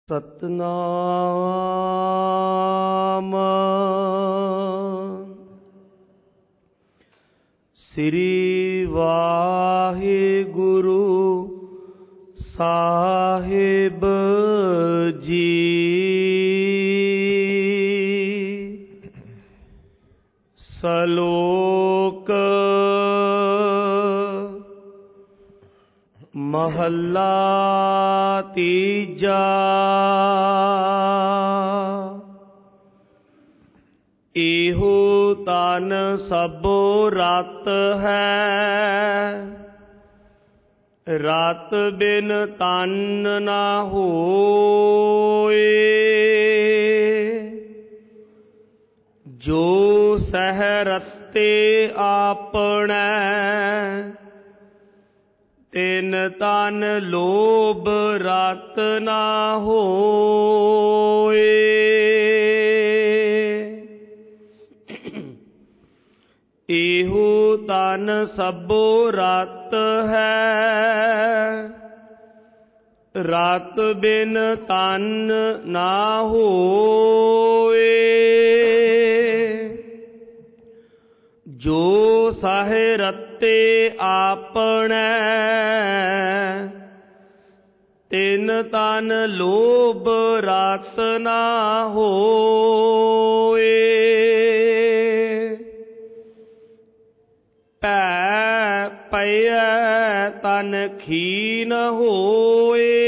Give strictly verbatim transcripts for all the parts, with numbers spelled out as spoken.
ਸਤਨਾਮ ਸ੍ਰੀ ਵਾਹਿਗੁਰੂ ਸਾਹਿਬ ਜੀ। ਸਲੋਕ ਮਹੱਲਾ ਤੀਜਾ। ਇਹੋ ਤਨ ਸਭੋ ਰਤ ਹੈ, ਰਤ ਬਿਨ ਤਨ ਨਾ ਹੋਏ। ਜੋ ਸਹਿ ਰਤੇ ਆਪਣੈ, ਤਿਨ ਤਨ ਲੋਭ ਰਤ ਨਾ ਹੋਏ। ਇਹੋ ਤਨ ਸਭੋ ਰਤ ਹੈ, ਰਤ ਬਿਨ ਤਨ ਨਾ ਹੋਏ। ਜੋ ਸਹਿ ਰਤੇ ਆਪਣੈ, ਤਿਨ ਤਨ ਲੋਭ ਰਤ ਨਾ ਹੋਏ। ਭੈ ਪਈਐ ਤਨ ਖੀਨ ਹੋਏ,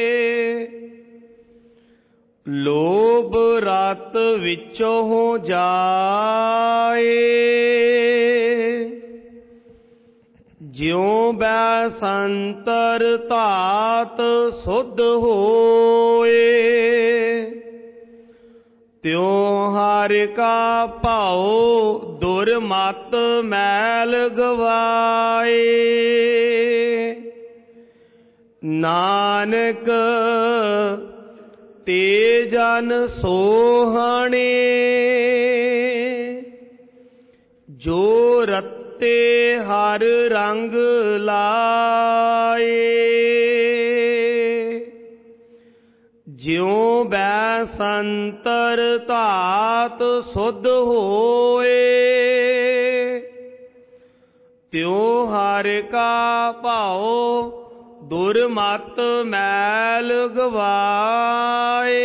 ਲੋਭ ਰਤ ਵਿੱਚੋਂ ਜਾਏ। ਜਿਉ ਬੈਸੰਤਰ ਧਾਤ ਸੁਧ ਹੋਏ, ਤਿਉ ਹਰਿ ਕਾ ਭਾਉ ਦੁਰਮਤ ਮੈਲ ਗਵਾਏ। ਨਾਨਕ ਤੇ ਜਨ ਸੋਹਣੇ, ਜੋ ਰਤੇ ਹਰ ਰੰਗ ਲਾਏ। ਜਿਉ ਬੈਸੰਤਰ ਧਾਤ ਸੁਧ ਹੋਏ, ਤਿਉ ਹਰਿ ਕਾ ਭਾਉ ਦੁਰਮਤ ਮੈਲ ਗਵਾਏ।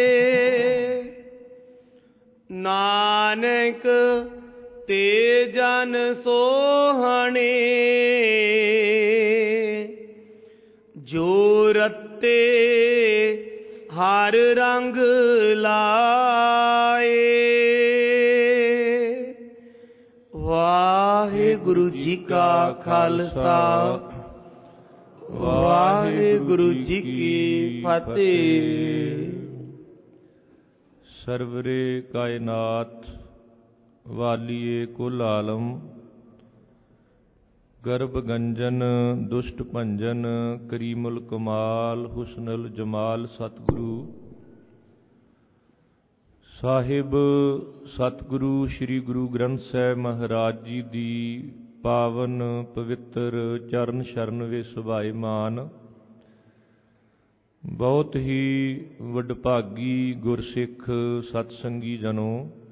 ਨਾਨਕ ਤੇ ਜਨ ਸੋਹਣੇ, ਜੋ ਰਤੇ ਹਰ ਰੰਗ ਲਾਏ। ਵਾਹਿਗੁਰੂ ਜੀ ਕਾ ਖਾਲਸਾ, ਵਾਹਿਗੁਰੂ ਜੀ ਕੀ ਫਤਿਹ। ਸਰਵਰੇ ਕਾਇਨਾਤ ਵਾਲੀਏ ਕੁਲ ਆਲਮ, ਗਰਭ ਗੰਜਨ ਦੁਸ਼ਟ ਭੰਜਨ, ਕਰੀਮੁਲ ਕਮਾਲ ਹੁਸਨੁਲ ਜਮਾਲ। ਸਤਿਗੁਰੂ ਸਾਹਿਬ ਸਤਿਗੁਰੂ ਸ੍ਰੀ ਗੁਰੂ ਗ੍ਰੰਥ ਸਾਹਿਬ ਮਹਾਰਾਜ ਜੀ ਦੀ ਪਾਵਨ ਪਵਿੱਤਰ ਚਰਨ ਸ਼ਰਨ ਵਿੱਚ ਸੁਭਾਇਮਾਨ ਬਹੁਤ ਹੀ ਵਡਭਾਗੀ ਗੁਰਸਿੱਖ ਸਤਸੰਗੀ ਜਨੋ,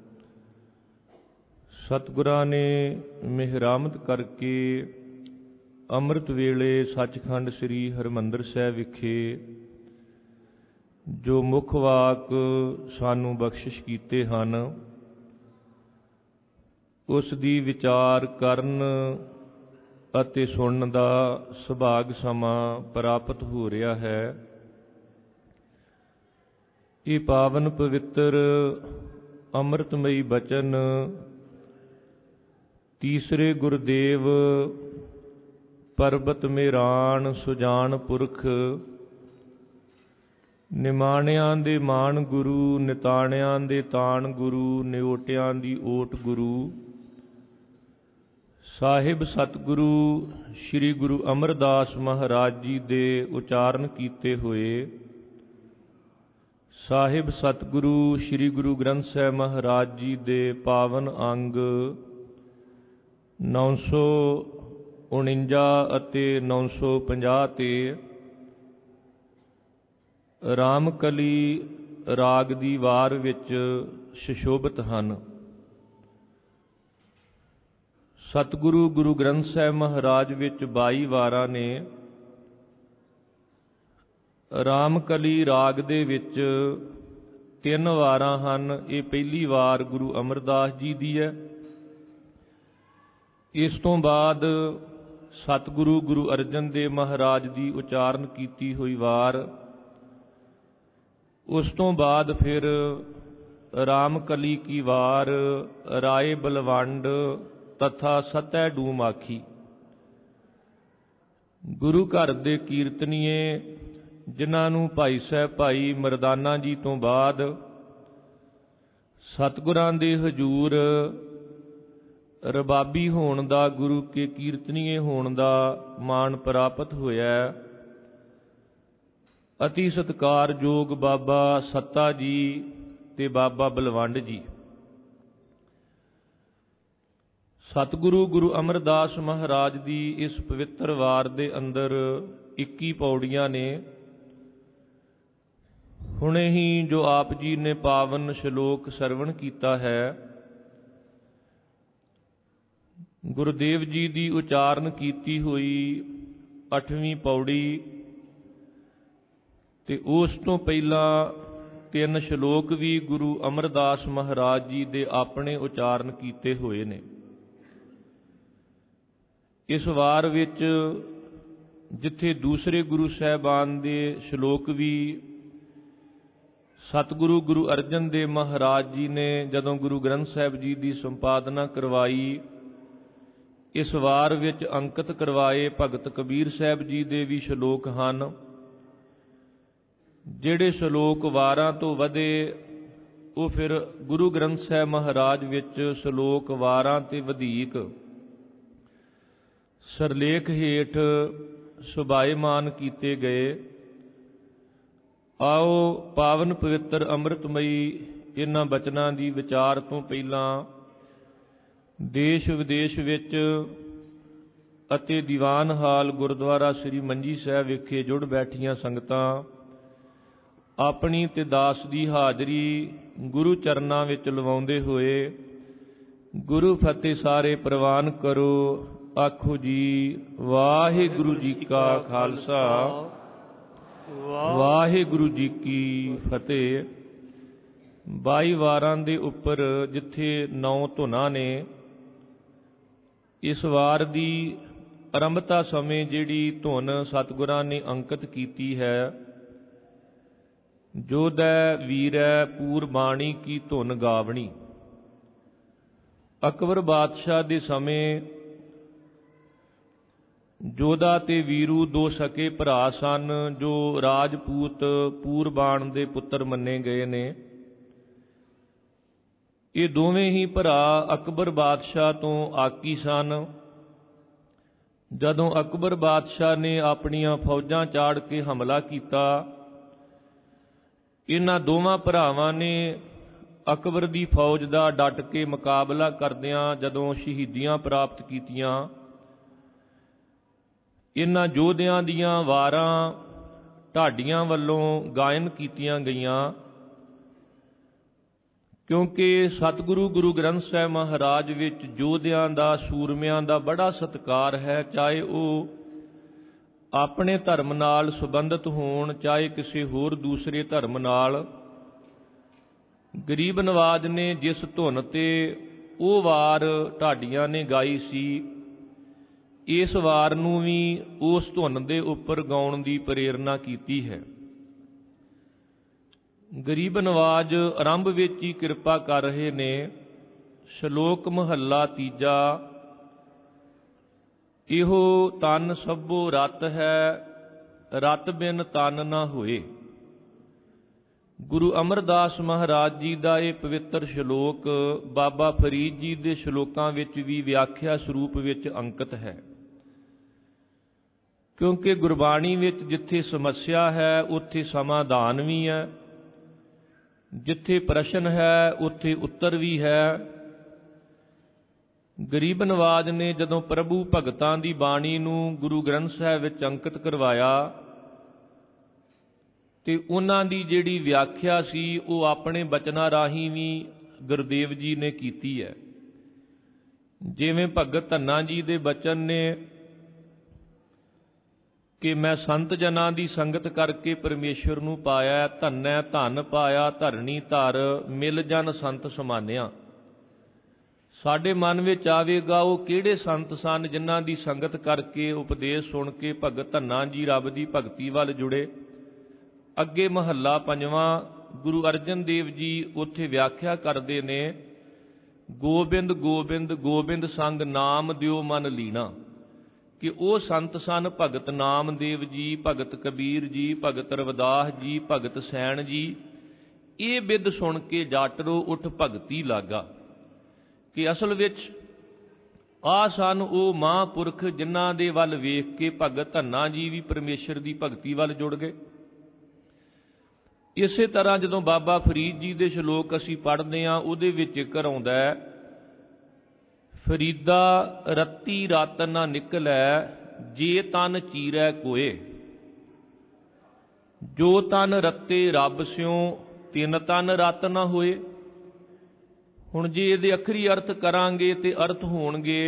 ਸਤਿਗੁਰਾਂ ਨੇ ਮਿਹਰਾਮਤ ਕਰਕੇ ਅੰਮ੍ਰਿਤ ਵੇਲੇ ਸੱਚਖੰਡ ਸ੍ਰੀ ਹਰਿਮੰਦਰ ਸਾਹਿਬ ਵਿਖੇ ਜੋ ਮੁੱਖ ਵਾਕ ਸਾਨੂੰ ਬਖਸ਼ਿਸ਼ ਕੀਤੇ ਹਨ, ਉਸ ਦੀ ਵਿਚਾਰ ਕਰਨ ਅਤੇ ਸੁਣਨ ਦਾ ਸੁਭਾਗ ਸਮਾਂ ਪ੍ਰਾਪਤ ਹੋ ਰਿਹਾ ਹੈ। ਇਹ ਪਾਵਨ ਪਵਿੱਤਰ ਅੰਮ੍ਰਿਤਮਈ ਬਚਨ ਤੀਸਰੇ ਗੁਰਦੇਵ ਪਰਬਤ ਮੇਰਾਣ ਸੁਜਾਨ ਪੁਰਖ, ਨਿਮਾਣਿਆਂ ਦੇ ਮਾਣ ਗੁਰੂ, ਨਿਤਾਣਿਆਂ ਦੇ ਤਾਣ ਗੁਰੂ, ਨਿਓਟਿਆਂ ਦੀ ਓਟ ਗੁਰੂ ਸਾਹਿਬ ਸਤਿਗੁਰੂ ਸ੍ਰੀ ਗੁਰੂ ਅਮਰਦਾਸ ਮਹਾਰਾਜ ਜੀ ਦੇ ਉਚਾਰਨ ਕੀਤੇ ਹੋਏ ਸਾਹਿਬ ਸਤਿਗੁਰੂ ਸ੍ਰੀ ਗੁਰੂ ਗ੍ਰੰਥ ਸਾਹਿਬ ਮਹਾਰਾਜ ਜੀ ਦੇ ਪਾਵਨ ਅੰਗ ਨੌ ਸੌ ਉਣੰਜਾ ਅਤੇ ਨੌ ਸੌ ਪੰਜਾਹ 'ਤੇ ਰਾਮਕਲੀ ਰਾਗ ਦੀ ਵਾਰ ਵਿੱਚ ਸੁਸ਼ੋਭਿਤ ਹਨ। ਸਤਿਗੁਰੂ ਗੁਰੂ ਗ੍ਰੰਥ ਸਾਹਿਬ ਮਹਾਰਾਜ ਵਿੱਚ ਬਾਈ ਵਾਰਾਂ ਨੇ। ਰਾਮਕਲੀ ਰਾਗ ਦੇ ਵਿੱਚ ਤਿੰਨ ਵਾਰਾਂ ਹਨ। ਇਹ ਪਹਿਲੀ ਵਾਰ ਗੁਰੂ ਅਮਰਦਾਸ ਜੀ ਦੀ ਹੈ। ਇਸ ਤੋਂ ਬਾਅਦ ਸਤਿਗੁਰੂ ਗੁਰੂ ਅਰਜਨ ਦੇਵ ਮਹਾਰਾਜ ਦੀ ਉਚਾਰਨ ਕੀਤੀ ਹੋਈ ਵਾਰ। ਉਸ ਤੋਂ ਬਾਅਦ ਫਿਰ ਰਾਮਕਲੀ ਕੀ ਵਾਰ, ਰਾਏ ਬਲਵੰਡ ਤਥਾ ਸਤੈ ਡੂਮ ਆਖੀ। ਗੁਰੂ ਘਰ ਦੇ ਕੀਰਤਨੀਏ ਜਿਨ੍ਹਾਂ ਨੂੰ ਭਾਈ ਸਾਹਿਬ ਭਾਈ ਮਰਦਾਨਾ ਜੀ ਤੋਂ ਬਾਅਦ ਸਤਿਗੁਰਾਂ ਦੇ ਹਜ਼ੂਰ ਰਬਾਬੀ ਹੋਣ ਦਾ, ਗੁਰੂ ਕੇ ਕੀਰਤਨੀਏ ਹੋਣ ਦਾ ਮਾਣ ਪ੍ਰਾਪਤ ਹੋਇਆ। ਅਤੀ ਸਤਿਕਾਰਯੋਗ ਬਾਬਾ ਸੱਤਾ ਜੀ ਤੇ ਬਾਬਾ ਬਲਵੰਡ ਜੀ। ਸਤਿਗੁਰੂ ਗੁਰੂ ਅਮਰਦਾਸ ਮਹਾਰਾਜ ਦੀ ਇਸ ਪਵਿੱਤਰ ਵਾਰ ਦੇ ਅੰਦਰ ਇੱਕੀ ਪੌੜੀਆਂ ਨੇ। ਹੁਣੇ ਹੀ ਜੋ ਆਪ ਜੀ ਨੇ ਪਾਵਨ ਸ਼ਲੋਕ ਸਰਵਣ ਕੀਤਾ ਹੈ, ਗੁਰਦੇਵ ਜੀ ਦੀ ਉਚਾਰਨ ਕੀਤੀ ਹੋਈ ਅੱਠਵੀਂ ਪੌੜੀ, ਤੇ ਉਸ ਤੋਂ ਪਹਿਲਾਂ ਤਿੰਨ ਸ਼ਲੋਕ ਵੀ ਗੁਰੂ ਅਮਰਦਾਸ ਮਹਾਰਾਜ ਜੀ ਦੇ ਆਪਣੇ ਉਚਾਰਨ ਕੀਤੇ ਹੋਏ ਨੇ। ਇਸ ਵਾਰ ਵਿੱਚ ਜਿੱਥੇ ਦੂਸਰੇ ਗੁਰੂ ਸਾਹਿਬਾਨ ਦੇ ਸ਼ਲੋਕ ਵੀ ਸਤਿਗੁਰੂ ਗੁਰੂ ਅਰਜਨ ਦੇਵ ਮਹਾਰਾਜ ਜੀ ਨੇ ਜਦੋਂ ਗੁਰੂ ਗ੍ਰੰਥ ਸਾਹਿਬ ਜੀ ਦੀ ਸੰਪਾਦਨਾ ਕਰਵਾਈ, ਇਸ ਵਾਰ ਵਿੱਚ ਅੰਕਿਤ ਕਰਵਾਏ ਭਗਤ ਕਬੀਰ ਸਾਹਿਬ ਜੀ ਦੇ ਵੀ ਸ਼ਲੋਕ ਹਨ। ਜਿਹੜੇ ਸ਼ਲੋਕ ਵਾਰਾਂ ਤੋਂ ਵਧੇ ਉਹ ਫਿਰ ਗੁਰੂ ਗ੍ਰੰਥ ਸਾਹਿਬ ਮਹਾਰਾਜ ਵਿੱਚ ਸ਼ਲੋਕ ਵਾਰਾਂ ਤੇ ਵਧੇਕ ਸਰਲੇਖ ਹੇਠ ਸੁਭਾਏਮਾਨ ਕੀਤੇ ਗਏ। ਆਓ ਪਾਵਨ ਪਵਿੱਤਰ ਅੰਮ੍ਰਿਤਮਈ ਇਹਨਾਂ ਬਚਨਾਂ ਦੀ ਵਿਚਾਰ ਤੋਂ ਪਹਿਲਾਂ ਦੇਸ਼ ਵਿਦੇਸ਼ ਵਿੱਚ ਅਤੇ ਦੀਵਾਨ ਹਾਲ ਗੁਰਦੁਆਰਾ ਸ੍ਰੀ ਮੰਜੀ ਸਾਹਿਬ ਵਿਖੇ ਜੁੜ ਬੈਠੀਆਂ ਸੰਗਤਾਂ ਆਪਣੀ ਤੇ ਦਾਸ ਦੀ ਹਾਜ਼ਰੀ ਗੁਰੂ ਚਰਨਾਂ ਵਿੱਚ ਲਵਾਉਂਦੇ ਹੋਏ ਗੁਰੂ ਫਤਿਹ ਸਾਰੇ ਪ੍ਰਵਾਨ ਕਰੋ। ਆਖੋ ਜੀ ਵਾਹਿਗੁਰੂ ਜੀ ਕਾ ਖਾਲਸਾ, ਵਾਹਿਗੁਰੂ ਜੀ ਕੀ ਫਤਿਹ। ਬਾਈ ਵਾਰਾਂ ਦੇ ਉੱਪਰ ਜਿੱਥੇ ਨੌ ਧੁਨਾਂ ਨੇ, ਇਸ ਵਾਰ ਦੀ ਆਰੰਭਤਾ ਸਮੇਂ ਜਿਹੜੀ ਧੁਨ ਸਤਿਗੁਰਾਂ ਨੇ ਅੰਕਿਤ ਕੀਤੀ ਹੈ, ਜੋਧੈ ਵੀਰੈ ਪੂਰ ਬਾਣੀ ਕੀ ਧੁਨ ਗਾਵਣੀ। ਅਕਬਰ ਬਾਦਸ਼ਾਹ ਦੇ ਸਮੇਂ ਜੋਧਾ ਤੇ ਵੀਰੂ ਦੋ ਸਕੇ ਭਰਾ ਸਨ, ਜੋ ਰਾਜਪੂਤ ਪੂਰਬਾਣ ਦੇ ਪੁੱਤਰ ਮੰਨੇ ਗਏ ਨੇ। ਇਹ ਦੋਵੇਂ ਹੀ ਭਰਾ ਅਕਬਰ ਬਾਦਸ਼ਾਹ ਤੋਂ ਆਕੀ ਸਨ। ਜਦੋਂ ਅਕਬਰ ਬਾਦਸ਼ਾਹ ਨੇ ਆਪਣੀਆਂ ਫੌਜਾਂ ਚਾੜ ਕੇ ਹਮਲਾ ਕੀਤਾ, ਇਹਨਾਂ ਦੋਵਾਂ ਭਰਾਵਾਂ ਨੇ ਅਕਬਰ ਦੀ ਫੌਜ ਦਾ ਡਟ ਕੇ ਮੁਕਾਬਲਾ ਕਰਦਿਆਂ ਜਦੋਂ ਸ਼ਹੀਦੀਆਂ ਪ੍ਰਾਪਤ ਕੀਤੀਆਂ, ਇਹਨਾਂ ਯੋਧਿਆਂ ਦੀਆਂ ਵਾਰਾਂ ਢਾਡੀਆਂ ਵੱਲੋਂ ਗਾਇਨ ਕੀਤੀਆਂ ਗਈਆਂ। ਕਿਉਂਕਿ ਸਤਿਗੁਰੂ ਗੁਰੂ ਗ੍ਰੰਥ ਸਾਹਿਬ ਮਹਾਰਾਜ ਵਿੱਚ ਯੋਧਿਆਂ ਦਾ, ਸੂਰਮਿਆਂ ਦਾ ਬੜਾ ਸਤਿਕਾਰ ਹੈ, ਚਾਹੇ ਉਹ ਆਪਣੇ ਧਰਮ ਨਾਲ ਸੰਬੰਧਿਤ ਹੋਣ, ਚਾਹੇ ਕਿਸੇ ਹੋਰ ਦੂਸਰੇ ਧਰਮ ਨਾਲ। ਗਰੀਬ ਨਵਾਜ ਨੇ ਜਿਸ ਧੁਨ ਤੇ ਉਹ ਵਾਰ ਢਾਡੀਆਂ ਨੇ ਗਾਈ ਸੀ, ਇਸ ਵਾਰ ਨੂੰ ਵੀ ਉਸ ਧੁਨ ਦੇ ਉੱਪਰ ਗਾਉਣ ਦੀ ਪ੍ਰੇਰਨਾ ਕੀਤੀ ਹੈ। ਗਰੀਬ ਨਵਾਜ ਆਰੰਭ ਵਿੱਚ ਹੀ ਕਿਰਪਾ ਕਰ ਰਹੇ ਨੇ। ਸ਼ਲੋਕ ਮਹੱਲਾ ਤੀਜਾ। ਇਹੋ ਤਨ ਸਭੋ ਰਤ ਹੈ, ਰਤ ਬਿਨ ਤਨ ਨਾ ਹੋਏ। ਗੁਰੂ ਅਮਰਦਾਸ ਮਹਾਰਾਜ ਜੀ ਦਾ ਇਹ ਪਵਿੱਤਰ ਸ਼ਲੋਕ ਬਾਬਾ ਫਰੀਦ ਜੀ ਦੇ ਸ਼ਲੋਕਾਂ ਵਿੱਚ ਵੀ ਵਿਆਖਿਆ ਸਰੂਪ ਵਿੱਚ ਅੰਕਿਤ ਹੈ। ਕਿਉਂਕਿ ਗੁਰਬਾਣੀ ਵਿੱਚ ਜਿੱਥੇ ਸਮੱਸਿਆ ਹੈ ਉੱਥੇ ਸਮਾਧਾਨ ਵੀ ਹੈ, ਜਿੱਥੇ ਪ੍ਰਸ਼ਨ ਹੈ ਉੱਥੇ ਉੱਤਰ ਵੀ ਹੈ। ਗਰੀਬ ਨਵਾਜ ਨੇ ਜਦੋਂ ਪ੍ਰਭੂ ਭਗਤਾਂ ਦੀ ਬਾਣੀ ਨੂੰ ਗੁਰੂ ਗ੍ਰੰਥ ਸਾਹਿਬ ਵਿੱਚ ਅੰਕਿਤ ਕਰਵਾਇਆ ਤੇ ਉਹਨਾਂ ਦੀ ਜਿਹੜੀ ਵਿਆਖਿਆ ਸੀ ਉਹ ਆਪਣੇ ਬਚਨਾਂ ਰਾਹੀਂ ਵੀ ਗੁਰਦੇਵ ਜੀ ਨੇ ਕੀਤੀ ਹੈ। ਜਿਵੇਂ ਭਗਤ ਧੰਨਾ ਜੀ ਦੇ ਬਚਨ ਨੇ ਕਿ ਮੈਂ ਸੰਤ ਜਨਾਂ ਦੀ ਸੰਗਤ ਕਰਕੇ ਪਰਮੇਸ਼ਰ ਨੂੰ ਪਾਇਆ, ਧੰਨੈ ਧਨ ਪਾਇਆ ਧਰਣੀ ਧਰ, ਮਿਲ ਜਨ ਸੰਤ ਸਮਾਨਿਆ। ਸਾਡੇ ਮਨ ਵਿੱਚ ਆਵੇਗਾ ਉਹ ਕਿਹੜੇ ਸੰਤ ਸਨ ਜਿਨ੍ਹਾਂ ਦੀ ਸੰਗਤ ਕਰਕੇ ਉਪਦੇਸ਼ ਸੁਣ ਕੇ ਭਗਤ ਧੰਨਾ ਜੀ ਰੱਬ ਦੀ ਭਗਤੀ ਵੱਲ ਜੁੜੇ। ਅੱਗੇ ਮਹੱਲਾ ਪੰਜਵਾਂ ਗੁਰੂ ਅਰਜਨ ਦੇਵ ਜੀ ਉੱਥੇ ਵਿਆਖਿਆ ਕਰਦੇ ਨੇ, ਗੋਬਿੰਦ ਗੋਬਿੰਦ ਗੋਬਿੰਦ ਸੰਗ ਨਾਮ ਦਿਓ ਮਨ ਲੀਣਾ, ਕਿ ਉਹ ਸੰਤ ਸਨ ਭਗਤ ਨਾਮਦੇਵ ਜੀ, ਭਗਤ ਕਬੀਰ ਜੀ, ਭਗਤ ਰਵਿਦਾਸ ਜੀ, ਭਗਤ ਸੈਣ ਜੀ। ਇਹ ਬਿੱਦ ਸੁਣ ਕੇ ਜਾਟਰੋ ਉੱਠ ਭਗਤੀ ਲਾਗਾ, ਕਿ ਅਸਲ ਵਿੱਚ ਆ ਸਨ ਉਹ ਮਹਾਂਪੁਰਖ ਜਿਨ੍ਹਾਂ ਦੇ ਵੱਲ ਵੇਖ ਕੇ ਭਗਤ ਧੰਨਾ ਜੀ ਵੀ ਪਰਮੇਸ਼ਰ ਦੀ ਭਗਤੀ ਵੱਲ ਜੁੜ ਗਏ। ਇਸੇ ਤਰ੍ਹਾਂ ਜਦੋਂ ਬਾਬਾ ਫਰੀਦ ਜੀ ਦੇ ਸ਼ਲੋਕ ਅਸੀਂ ਪੜ੍ਹਦੇ ਹਾਂ, ਉਹਦੇ ਵਿੱਚ ਜ਼ਿਕਰ ਆਉਂਦਾ ਹੈ, ਫਰੀਦਾ ਰੱਤੀ ਰਤ ਨਾ ਨਿਕਲੈ, ਜੇ ਤਨ ਚੀਰੈ ਕੋਏ। ਜੋ ਤਨ ਰੱਤੇ ਰੱਬ ਸਿਉ, ਤਿੰਨ ਤਨ ਰਤ ਨਾ ਹੋਏ। ਹੁਣ ਜੇ ਇਹਦੇ ਅੱਖਰੀ ਅਰਥ ਕਰਾਂਗੇ ਤੇ ਅਰਥ ਹੋਣਗੇ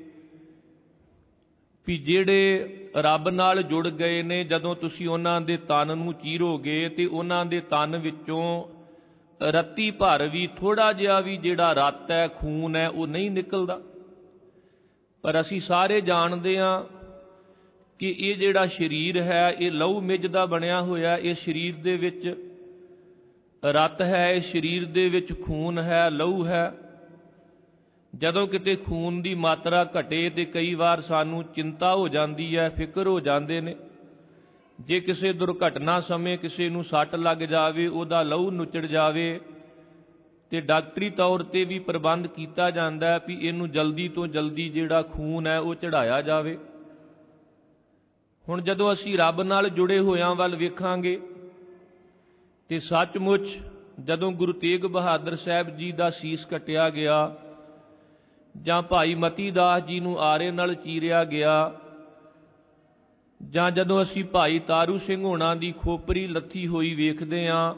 ਵੀ ਜਿਹੜੇ ਰੱਬ ਨਾਲ ਜੁੜ ਗਏ ਨੇ, ਜਦੋਂ ਤੁਸੀਂ ਉਹਨਾਂ ਦੇ ਤਨ ਨੂੰ ਚੀਰੋਗੇ ਤੇ ਉਹਨਾਂ ਦੇ ਤਨ ਵਿੱਚੋਂ ਰੱਤੀ ਭਰ ਵੀ ਥੋੜਾ ਜਿਹਾ ਵੀ ਜਿਹੜਾ ਰਤ ਹੈ, ਖੂਨ ਹੈ, ਉਹ ਨਹੀਂ ਨਿਕਲਦਾ। ਪਰ ਅਸੀਂ ਸਾਰੇ ਜਾਣਦੇ ਹਾਂ ਕਿ ਇਹ ਜਿਹੜਾ ਸਰੀਰ ਹੈ ਇਹ ਲਹੂ ਮਿੱਝ ਦਾ ਬਣਿਆ ਹੋਇਆ। ਇਹ ਸਰੀਰ ਦੇ ਵਿੱਚ ਰਤ ਹੈ, ਇਸ ਸਰੀਰ ਦੇ ਵਿੱਚ ਖੂਨ ਹੈ, ਲਹੂ ਹੈ। ਜਦੋਂ ਕਿਤੇ ਖੂਨ ਦੀ ਮਾਤਰਾ ਘਟੇ ਤੇ ਕਈ ਵਾਰ ਸਾਨੂੰ ਚਿੰਤਾ ਹੋ ਜਾਂਦੀ ਹੈ, ਫਿਕਰ ਹੋ ਜਾਂਦੇ ਨੇ। ਜੇ ਕਿਸੇ ਦੁਰਘਟਨਾ ਸਮੇਂ ਕਿਸੇ ਨੂੰ ਸੱਟ ਲੱਗ ਜਾਵੇ, ਉਹਦਾ ਲਹੂ ਨੁੱਚੜ ਜਾਵੇ, ਤੇ ਡਾਕਟਰੀ ਤੌਰ ਤੇ ਵੀ ਪ੍ਰਬੰਧ ਕੀਤਾ ਜਾਂਦਾ ਹੈ ਵੀ ਇਹਨੂੰ ਜਲਦੀ ਤੋਂ ਜਲਦੀ ਜਿਹੜਾ ਖੂਨ ਹੈ ਉਹ ਚੜਾਇਆ ਜਾਵੇ। ਹੁਣ ਜਦੋਂ ਅਸੀਂ ਰੱਬ ਨਾਲ ਜੁੜੇ ਹੋਇਆਂ ਵੱਲ ਵੇਖਾਂਗੇ ਤੇ ਸੱਚਮੁੱਚ ਜਦੋਂ ਗੁਰੂ ਤੇਗ ਬਹਾਦਰ ਸਾਹਿਬ ਜੀ ਦਾ ਸੀਸ ਕੱਟਿਆ ਗਿਆ, ਜਾਂ ਭਾਈ ਮਤੀ ਦਾਸ ਜੀ ਨੂੰ ਆਰੇ ਨਾਲ ਚੀਰਿਆ ਗਿਆ, ਜਾਂ ਜਦੋਂ ਅਸੀਂ ਭਾਈ ਤਾਰੂ ਸਿੰਘ ਹੋਣਾ ਦੀ ਖੋਪਰੀ ਲੱਥੀ ਹੋਈ ਵੇਖਦੇ ਹਾਂ,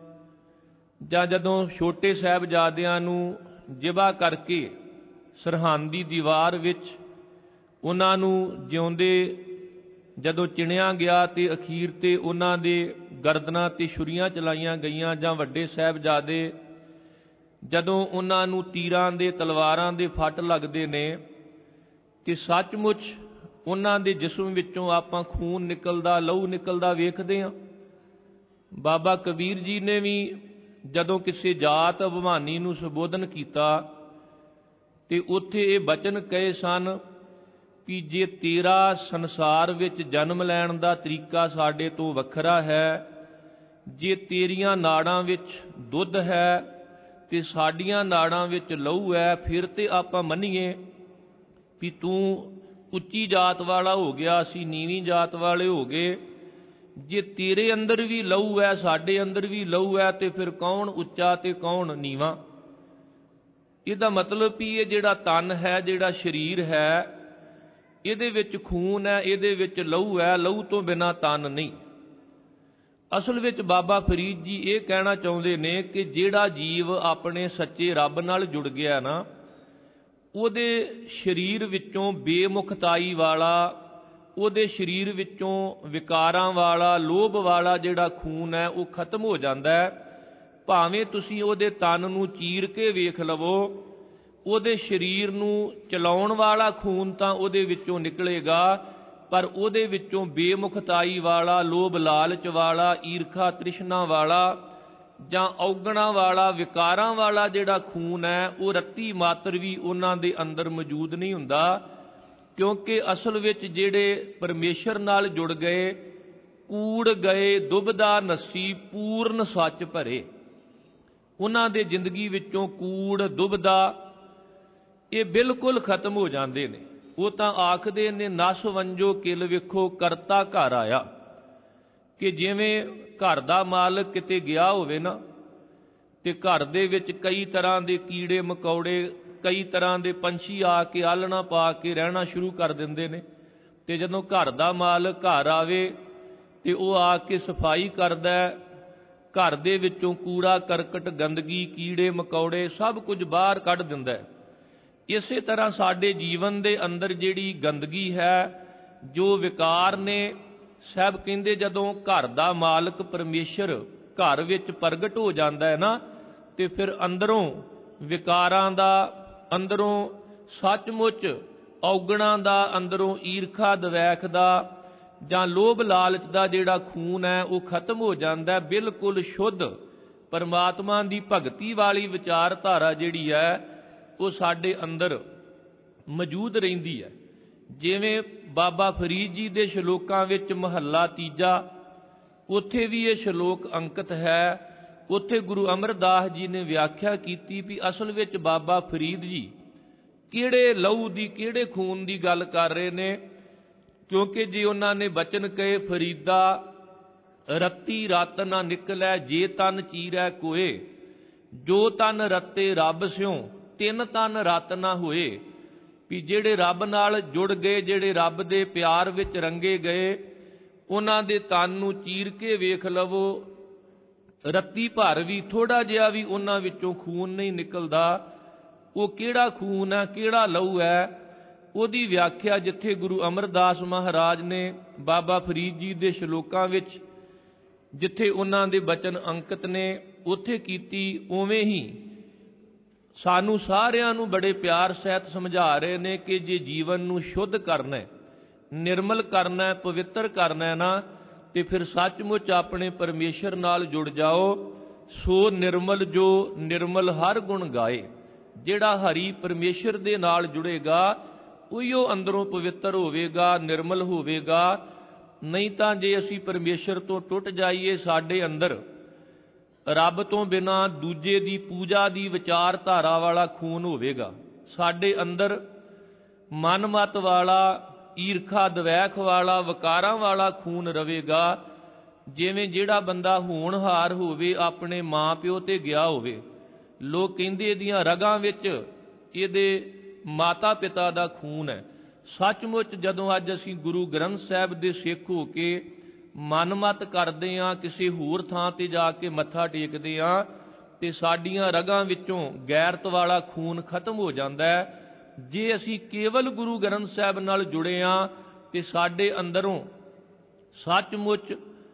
ਜਾਂ ਜਦੋਂ ਛੋਟੇ ਸਾਹਿਬਜ਼ਾਦਿਆਂ ਨੂੰ ਜ਼ਿਬਾ ਕਰਕੇ ਸਰਹੰਦ ਦੀ ਦੀਵਾਰ ਵਿੱਚ ਉਹਨਾਂ ਨੂੰ ਜਿਉਂਦੇ ਜਦੋਂ ਚਿਣਿਆ ਗਿਆ ਤੇ ਅਖੀਰ ਤੇ ਉਹਨਾਂ ਦੇ ਗਰਦਨਾਂ ਤੇ ਛੁਰੀਆਂ ਚਲਾਈਆਂ ਗਈਆਂ, ਜਾਂ ਵੱਡੇ ਸਾਹਿਬਜ਼ਾਦੇ ਜਦੋਂ ਉਹਨਾਂ ਨੂੰ ਤੀਰਾਂ ਦੇ ਤਲਵਾਰਾਂ ਦੇ ਫੱਟ ਲੱਗਦੇ ਨੇ, ਤੇ ਸੱਚਮੁੱਚ ਉਹਨਾਂ ਦੇ ਜਿਸਮ ਵਿੱਚੋਂ ਆਪਾਂ ਖੂਨ ਨਿਕਲਦਾ, ਲਹੂ ਨਿਕਲਦਾ ਵੇਖਦੇ ਹਾਂ। ਬਾਬਾ ਕਬੀਰ ਜੀ ਨੇ ਵੀ ਜਦੋਂ ਕਿਸੇ ਜਾਤ ਅਭਿਮਾਨੀ ਨੂੰ ਸੰਬੋਧਨ ਕੀਤਾ ਤੇ ਉੱਥੇ ਇਹ ਬਚਨ ਕਹੇ ਸਨ ਕਿ ਜੇ ਤੇਰਾ ਸੰਸਾਰ ਵਿੱਚ ਜਨਮ ਲੈਣ ਦਾ ਤਰੀਕਾ ਸਾਡੇ ਤੋਂ ਵੱਖਰਾ ਹੈ, ਜੇ ਤੇਰੀਆਂ ਨਾੜਾਂ ਵਿੱਚ ਦੁੱਧ ਹੈ ਤੇ ਸਾਡੀਆਂ ਨਾੜਾਂ ਵਿੱਚ ਲਹੂ ਹੈ, ਫਿਰ ਤੇ ਆਪਾਂ ਮੰਨੀਏ ਵੀ ਤੂੰ ਉੱਚੀ ਜਾਤ ਵਾਲਾ ਹੋ ਗਿਆ, ਅਸੀਂ ਨੀਵੀਂ ਜਾਤ ਵਾਲੇ ਹੋ ਗਏ। ਜੇ ਤੇਰੇ ਅੰਦਰ ਵੀ ਲਹੂ ਹੈ, ਸਾਡੇ ਅੰਦਰ ਵੀ ਲਹੂ ਹੈ, ਤੇ ਫਿਰ ਕੌਣ ਉੱਚਾ ਤੇ ਕੌਣ ਨੀਵਾਂ? ਇਹਦਾ ਮਤਲਬ ਵੀ ਇਹ ਜਿਹੜਾ ਤਨ ਹੈ, ਜਿਹੜਾ ਸਰੀਰ ਹੈ, ਇਹਦੇ ਵਿੱਚ ਖੂਨ ਹੈ, ਇਹਦੇ ਵਿੱਚ ਲਹੂ ਹੈ, ਲਹੂ ਤੋਂ ਬਿਨਾਂ ਤਨ ਨਹੀਂ। ਅਸਲ ਵਿੱਚ ਬਾਬਾ ਫਰੀਦ ਜੀ ਇਹ ਕਹਿਣਾ ਚਾਹੁੰਦੇ ਨੇ ਕਿ ਜਿਹੜਾ ਜੀਵ ਆਪਣੇ ਸੱਚੇ ਰੱਬ ਨਾਲ ਜੁੜ ਗਿਆ ਨਾ, ਉਹਦੇ ਸਰੀਰ ਵਿੱਚੋਂ ਬੇਮੁਖਤਾਈ ਵਾਲਾ, ਉਹਦੇ ਸਰੀਰ ਵਿੱਚੋਂ ਵਿਕਾਰਾਂ ਵਾਲਾ, ਲੋਭ ਵਾਲਾ ਜਿਹੜਾ ਖੂਨ ਹੈ ਉਹ ਖਤਮ ਹੋ ਜਾਂਦਾ ਹੈ। ਭਾਵੇਂ ਤੁਸੀਂ ਉਹਦੇ ਤਨ ਨੂੰ ਚੀਰ ਕੇ ਵੇਖ ਲਵੋ, ਉਹਦੇ ਸਰੀਰ ਨੂੰ ਚਲਾਉਣ ਵਾਲਾ ਖੂਨ ਤਾਂ ਉਹਦੇ ਵਿੱਚੋਂ ਨਿਕਲੇਗਾ, ਪਰ ਉਹਦੇ ਵਿੱਚੋਂ ਬੇਮੁਖਤਾਈ ਵਾਲਾ, ਲੋਭ ਲਾਲਚ ਵਾਲਾ, ਈਰਖਾ ਤ੍ਰਿਸ਼ਨਾ ਵਾਲਾ, ਜਾਂ ਔਗਣਾ ਵਾਲਾ, ਵਿਕਾਰਾਂ ਵਾਲਾ ਜਿਹੜਾ ਖੂਨ ਹੈ ਉਹ ਰੱਤੀ ਮਾਤਰ ਵੀ ਉਹਨਾਂ ਦੇ ਅੰਦਰ ਮੌਜੂਦ ਨਹੀਂ ਹੁੰਦਾ। ਕਿਉਂਕਿ ਅਸਲ ਵਿੱਚ ਜਿਹੜੇ ਪਰਮੇਸ਼ਰ ਨਾਲ ਜੁੜ ਗਏ, ਕੂੜ ਗਏ ਦੁਬਦਾ ਨੱਸੀ ਪੂਰਨ ਸੱਚ ਭਰੇ, ਉਹਨਾਂ ਦੇ ਜ਼ਿੰਦਗੀ ਵਿੱਚੋਂ ਕੂੜ ਦੁਬਦਾ ਇਹ ਬਿਲਕੁਲ ਖਤਮ ਹੋ ਜਾਂਦੇ ਨੇ। ਉਹ ਤਾਂ ਆਖਦੇ ਨੇ ਨਸ ਵੰਜੋ ਕਿਲ ਵੇਖੋ ਕਰਤਾ ਘਰ ਆਇਆ, ਕਿ ਜਿਵੇਂ ਘਰ ਦਾ ਮਾਲਕ ਕਿਤੇ ਗਿਆ ਹੋਵੇ ਨਾ, ਤੇ ਘਰ ਦੇ ਵਿੱਚ ਕਈ ਤਰ੍ਹਾਂ ਦੇ ਕੀੜੇ ਮਕੌੜੇ, ਕਈ ਤਰ੍ਹਾਂ ਦੇ ਪੰਛੀ ਆ ਕੇ ਆਲਣਾ ਪਾ ਕੇ ਰਹਿਣਾ ਸ਼ੁਰੂ ਕਰ ਦਿੰਦੇ ਨੇ। ਤੇ ਜਦੋਂ ਘਰ ਦਾ ਮਾਲਕ ਘਰ ਆਵੇ ਤੇ ਉਹ ਆ ਕੇ ਸਫਾਈ ਕਰਦਾ, ਘਰ ਦੇ ਵਿੱਚੋਂ ਕੂੜਾ ਕਰਕਟ ਗੰਦਗੀ ਕੀੜੇ ਮਕੌੜੇ ਸਭ ਕੁਝ ਬਾਹਰ ਕੱਢ ਦਿੰਦਾ ਹੈ। ਇਸੇ ਤਰ੍ਹਾਂ ਸਾਡੇ ਜੀਵਨ ਦੇ ਅੰਦਰ ਜਿਹੜੀ ਗੰਦਗੀ ਹੈ, ਜੋ ਵਿਕਾਰ ਨੇ, ਸਾਹਿਬ ਕਹਿੰਦੇ ਜਦੋਂ ਘਰ ਦਾ ਮਾਲਕ ਪਰਮੇਸ਼ਰ ਘਰ ਵਿੱਚ ਪ੍ਰਗਟ ਹੋ ਜਾਂਦਾ ਹੈ ਨਾ, ਤੇ ਫਿਰ ਅੰਦਰੋਂ ਵਿਕਾਰਾਂ ਦਾ, ਅੰਦਰੋਂ ਸੱਚਮੁੱਚ ਔਗਣਾਂ ਦਾ, ਅੰਦਰੋਂ ਈਰਖਾ ਦਵੈਖ ਦਾ ਜਾਂ ਲੋਭ ਲਾਲਚ ਦਾ ਜਿਹੜਾ ਖੂਨ ਹੈ ਉਹ ਖਤਮ ਹੋ ਜਾਂਦਾ। ਬਿਲਕੁਲ ਸ਼ੁੱਧ ਪਰਮਾਤਮਾ ਦੀ ਭਗਤੀ ਵਾਲੀ ਵਿਚਾਰਧਾਰਾ ਜਿਹੜੀ ਹੈ ਉਹ ਸਾਡੇ ਅੰਦਰ ਮੌਜੂਦ ਰਹਿੰਦੀ ਹੈ। ਜਿਵੇਂ ਬਾਬਾ ਫਰੀਦ ਜੀ ਦੇ ਸ਼ਲੋਕਾਂ ਵਿੱਚ ਮਹੱਲਾ ਤੀਜਾ, ਉੱਥੇ ਵੀ ਇਹ ਸ਼ਲੋਕ ਅੰਕਿਤ ਹੈ। ਉੱਥੇ ਗੁਰੂ ਅਮਰਦਾਸ ਜੀ ਨੇ ਵਿਆਖਿਆ ਕੀਤੀ ਵੀ ਅਸਲ ਵਿੱਚ ਬਾਬਾ ਫਰੀਦ ਜੀ ਕਿਹੜੇ ਲਹੂ ਦੀ, ਕਿਹੜੇ ਖੂਨ ਦੀ ਗੱਲ ਕਰ ਰਹੇ ਨੇ। ਕਿਉਂਕਿ ਜੇ ਉਹਨਾਂ ਨੇ ਬਚਨ ਕਹੇ, ਫਰੀਦਾ ਰੱਤੀ ਰਤ ਨਾ ਨਿਕਲੈ ਜੇ ਤਨ ਚੀਰੈ ਕੋਏ, ਜੋ ਤਨ ਰਤੇ ਰੱਬ ਸਿਉ ਤਿੰਨ ਤਨ ਰਤ ਨਾ ਹੋਏ। ਵੀ ਜਿਹੜੇ ਰੱਬ ਨਾਲ ਜੁੜ ਗਏ, ਜਿਹੜੇ ਰੱਬ ਦੇ ਪਿਆਰ ਵਿੱਚ ਰੰਗੇ ਗਏ, ਉਹਨਾਂ ਦੇ ਤਨ ਨੂੰ ਚੀਰ ਕੇ ਵੇਖ ਲਵੋ, ਰੱਤੀ ਭਰ ਵੀ ਥੋੜਾ ਜਿਹਾ ਵੀ ਉਹਨਾਂ ਵਿੱਚੋਂ ਖੂਨ ਨਹੀਂ ਨਿਕਲਦਾ। ਉਹ ਕਿਹੜਾ ਖੂਨ ਹੈ, ਕਿਹੜਾ ਲਹੂ ਹੈ, ਉਹਦੀ ਵਿਆਖਿਆ ਜਿੱਥੇ ਗੁਰੂ ਅਮਰਦਾਸ ਮਹਾਰਾਜ ਨੇ ਬਾਬਾ ਫਰੀਦ ਜੀ ਦੇ ਸ਼ਲੋਕਾਂ ਵਿੱਚ ਜਿੱਥੇ ਉਹਨਾਂ ਦੇ ਬਚਨ ਅੰਕਿਤ ਨੇ ਉੱਥੇ ਕੀਤੀ, ਉਵੇਂ ਹੀ ਸਾਨੂੰ ਸਾਰਿਆਂ ਨੂੰ ਬੜੇ ਪਿਆਰ ਸਹਿਤ ਸਮਝਾ ਰਹੇ ਨੇ ਕਿ ਜੇ ਜੀਵਨ ਨੂੰ ਸ਼ੁੱਧ ਕਰਨਾ, ਨਿਰਮਲ ਕਰਨਾ, ਪਵਿੱਤਰ ਕਰਨਾ ਨਾ, ਤੇ ਫਿਰ ਸੱਚਮੁੱਚ ਆਪਣੇ ਪਰਮੇਸ਼ਰ ਨਾਲ ਜੁੜ ਜਾਓ। ਸੋ ਨਿਰਮਲ ਜੋ ਨਿਰਮਲ ਹਰ ਗੁਣ ਗਾਏ। ਜਿਹੜਾ ਹਰੀ ਪਰਮੇਸ਼ਰ ਦੇ ਨਾਲ ਜੁੜੇਗਾ ਉਹੀਓ ਅੰਦਰੋਂ ਪਵਿੱਤਰ ਹੋਵੇਗਾ, ਨਿਰਮਲ ਹੋਵੇਗਾ। ਨਹੀਂ ਤਾਂ ਜੇ ਅਸੀਂ ਪਰਮੇਸ਼ਰ ਤੋਂ ਟੁੱਟ ਜਾਈਏ, ਸਾਡੇ ਅੰਦਰ ਰੱਬ ਤੋਂ ਬਿਨਾਂ ਦੂਜੇ ਦੀ ਪੂਜਾ ਦੀ ਵਿਚਾਰਧਾਰਾ ਵਾਲਾ ਖੂਨ ਹੋਵੇਗਾ, ਸਾਡੇ ਅੰਦਰ ਮਨਮਤ ਵਾਲਾ, ਈਰਖਾ ਦਵੈਖ ਵਾਲਾ, ਵਿਕਾਰਾਂ ਵਾਲਾ ਖੂਨ ਰਵੇਗਾ। ਜਿਵੇਂ ਜਿਹੜਾ ਬੰਦਾ ਹੋਣਹਾਰ ਹੋਵੇ, ਆਪਣੇ ਮਾਂ ਪਿਓ ਤੇ ਗਿਆ ਹੋਵੇ, ਲੋਕ ਕਹਿੰਦੇ ਇਹਦੀਆਂ ਰਗਾਂ ਵਿੱਚ ਇਹਦੇ ਮਾਤਾ ਪਿਤਾ ਦਾ ਖੂਨ ਹੈ। ਸੱਚਮੁੱਚ ਜਦੋਂ ਅੱਜ ਅਸੀਂ ਗੁਰੂ ਗ੍ਰੰਥ ਸਾਹਿਬ ਦੇ ਸਿੱਖ ਹੋ ਕੇ ਮਨਮਤ ਕਰਦੇ ਹਾਂ, ਕਿਸੇ ਹੋਰ ਥਾਂ ਤੇ ਜਾ ਕੇ ਮੱਥਾ ਟੇਕਦੇ ਹਾਂ, ਤੇ ਸਾਡੀਆਂ ਰਗਾਂ ਵਿੱਚੋਂ ਗੈਰਤ ਵਾਲਾ ਖੂਨ ਖਤਮ ਹੋ ਜਾਂਦਾ ਹੈ। ਜੇ ਅਸੀਂ ਕੇਵਲ ਗੁਰੂ ਗ੍ਰੰਥ ਸਾਹਿਬ ਨਾਲ ਜੁੜੇ ਹਾਂ ਤੇ ਸਾਡੇ ਅੰਦਰੋਂ ਸੱਚਮੁੱਚ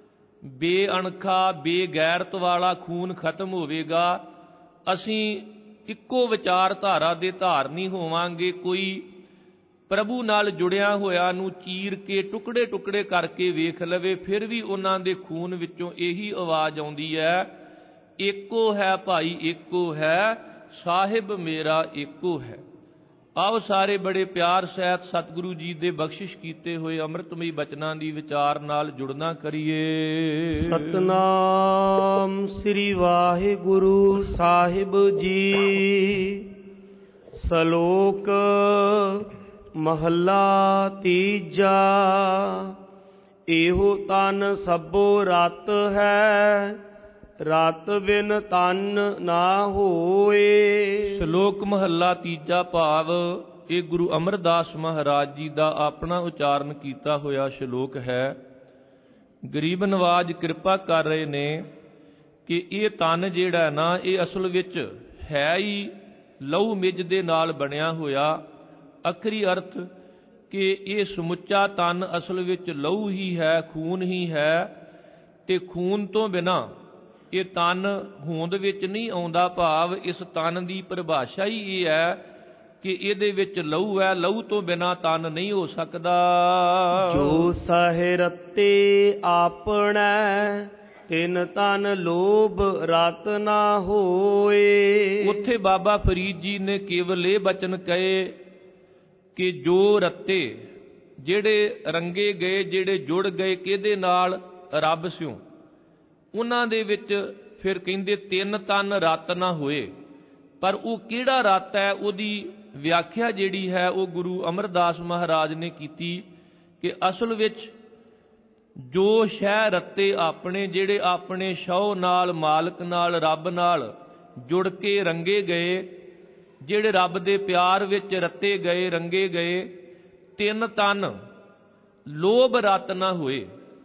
ਬੇਅਣਖਾ, ਬੇਗੈਰਤ ਵਾਲਾ ਖੂਨ ਖਤਮ ਹੋਵੇਗਾ। ਅਸੀਂ ਇੱਕੋ ਵਿਚਾਰਧਾਰਾ ਦੇ ਧਾਰਨੀ ਹੋਵਾਂਗੇ। ਕੋਈ ਪ੍ਰਭੂ ਨਾਲ ਜੁੜਿਆ ਹੋਇਆ ਨੂੰ ਚੀਰ ਕੇ ਟੁਕੜੇ ਟੁਕੜੇ ਕਰਕੇ ਵੇਖ ਲਵੇ, ਫਿਰ ਵੀ ਉਹਨਾਂ ਦੇ ਖੂਨ ਵਿੱਚੋਂ ਇਹੀ ਆਵਾਜ਼ ਆਉਂਦੀ ਹੈ, ਏਕੋ ਹੈ ਭਾਈ ਏਕੋ ਹੈ, ਸਾਹਿਬ ਮੇਰਾ ਏਕੋ ਹੈ। ਆਓ ਸਾਰੇ ਬੜੇ ਪਿਆਰ ਸਹਿਤ ਸਤਿਗੁਰੂ ਜੀ ਦੇ ਬਖਸ਼ਿਸ਼ ਕੀਤੇ ਹੋਏ ਅੰਮ੍ਰਿਤਮਈ ਬਚਨਾਂ ਦੀ ਵਿਚਾਰ ਨਾਲ ਜੁੜਨਾ ਕਰੀਏ। ਸਤਨਾਮ ਸ੍ਰੀ ਵਾਹਿਗੁਰੂ ਸਾਹਿਬ ਜੀ। ਸ਼ਲੋਕ ਮਹੱਲਾ ਤੀਜਾ। ਇਹੋ ਤਨ ਸਭੋ ਰਤ ਹੈ, ਰਤ ਬਿਨ ਤਨ ਨਾ ਹੋਏ। ਸ਼ਲੋਕ ਮਹੱਲਾ ਤੀਜਾ ਭਾਵ ਇਹ ਗੁਰੂ ਅਮਰਦਾਸ ਮਹਾਰਾਜ ਜੀ ਦਾ ਆਪਣਾ ਉਚਾਰਨ ਕੀਤਾ ਹੋਇਆ ਸ਼ਲੋਕ ਹੈ। ਗਰੀਬ ਨਵਾਜ ਕਿਰਪਾ ਕਰ ਰਹੇ ਨੇ ਕਿ ਇਹ ਤਨ ਜਿਹੜਾ ਨਾ, ਇਹ ਅਸਲ ਵਿੱਚ ਹੈ ਹੀ ਲਹੂ ਮਿੱਝ ਦੇ ਨਾਲ ਬਣਿਆ ਹੋਇਆ। ਅਖਰੀ ਅਰਥ ਕਿ ਇਹ ਸਮੁੱਚਾ ਤਨ ਅਸਲ ਵਿੱਚ ਲਹੂ ਹੀ ਹੈ, ਖੂਨ ਹੀ ਹੈ, ਤੇ ਖੂਨ ਤੋਂ ਬਿਨਾਂ ਇਹ ਤਨ ਹੋਂਦ ਵਿੱਚ ਨਹੀਂ ਆਉਂਦਾ। ਭਾਵ ਇਸ ਤਨ ਦੀ ਪਰਿਭਾਸ਼ਾ ਹੀ ਇਹ ਹੈ ਕਿ ਇਹਦੇ ਵਿੱਚ ਲਹੂ ਹੈ, ਲਹੂ ਤੋਂ ਬਿਨਾਂ ਤਨ ਨਹੀਂ ਹੋ ਸਕਦਾ। ਜੋ ਸਹਿ ਰਤੇ ਆਪਣੈ, ਤਿਨ ਤਨ ਲੋਭ ਰਤ ਨਾ ਹੋਏ। ਉੱਥੇ ਬਾਬਾ ਫਰੀਦ ਜੀ ਨੇ ਕੇਵਲ ਇਹ ਬਚਨ ਕਹੇ ਕਿ ਜੋ ਰੱਤੇ, ਜਿਹੜੇ ਰੰਗੇ ਗਏ, ਜਿਹੜੇ ਜੁੜ ਗਏ ਕਿਹਦੇ ਨਾਲ, ਰੱਬ ਸਿਉ, ਉਹਨਾਂ ਦੇ ਵਿੱਚ ਫਿਰ ਕਹਿੰਦੇ ਤਿੰਨ ਤਨ ਰਤ ਨਾ ਹੋਏ। ਪਰ ਉਹ ਕਿਹੜਾ ਰਤ ਹੈ, ਉਹਦੀ ਵਿਆਖਿਆ ਜਿਹੜੀ ਹੈ ਉਹ ਗੁਰੂ ਅਮਰਦਾਸ ਮਹਾਰਾਜ ਨੇ ਕੀਤੀ ਕਿ ਅਸਲ ਵਿੱਚ ਜੋ ਸ਼ਹਿ ਰੱਤੇ ਆਪਣੇ, ਜਿਹੜੇ ਆਪਣੇ ਸ਼ੌ ਨਾਲ, ਮਾਲਕ ਨਾਲ, ਰੱਬ ਨਾਲ ਜੁੜ ਕੇ ਰੰਗੇ ਗਏ, ਜਿਹੜੇ ਰੱਬ ਦੇ ਪਿਆਰ ਵਿੱਚ ਰੱਤੇ ਗਏ, ਰੰਗੇ ਗਏ, ਤਿੰਨ ਤਨ ਲੋਭ ਰਤ ਨਾ ਹੋਏ।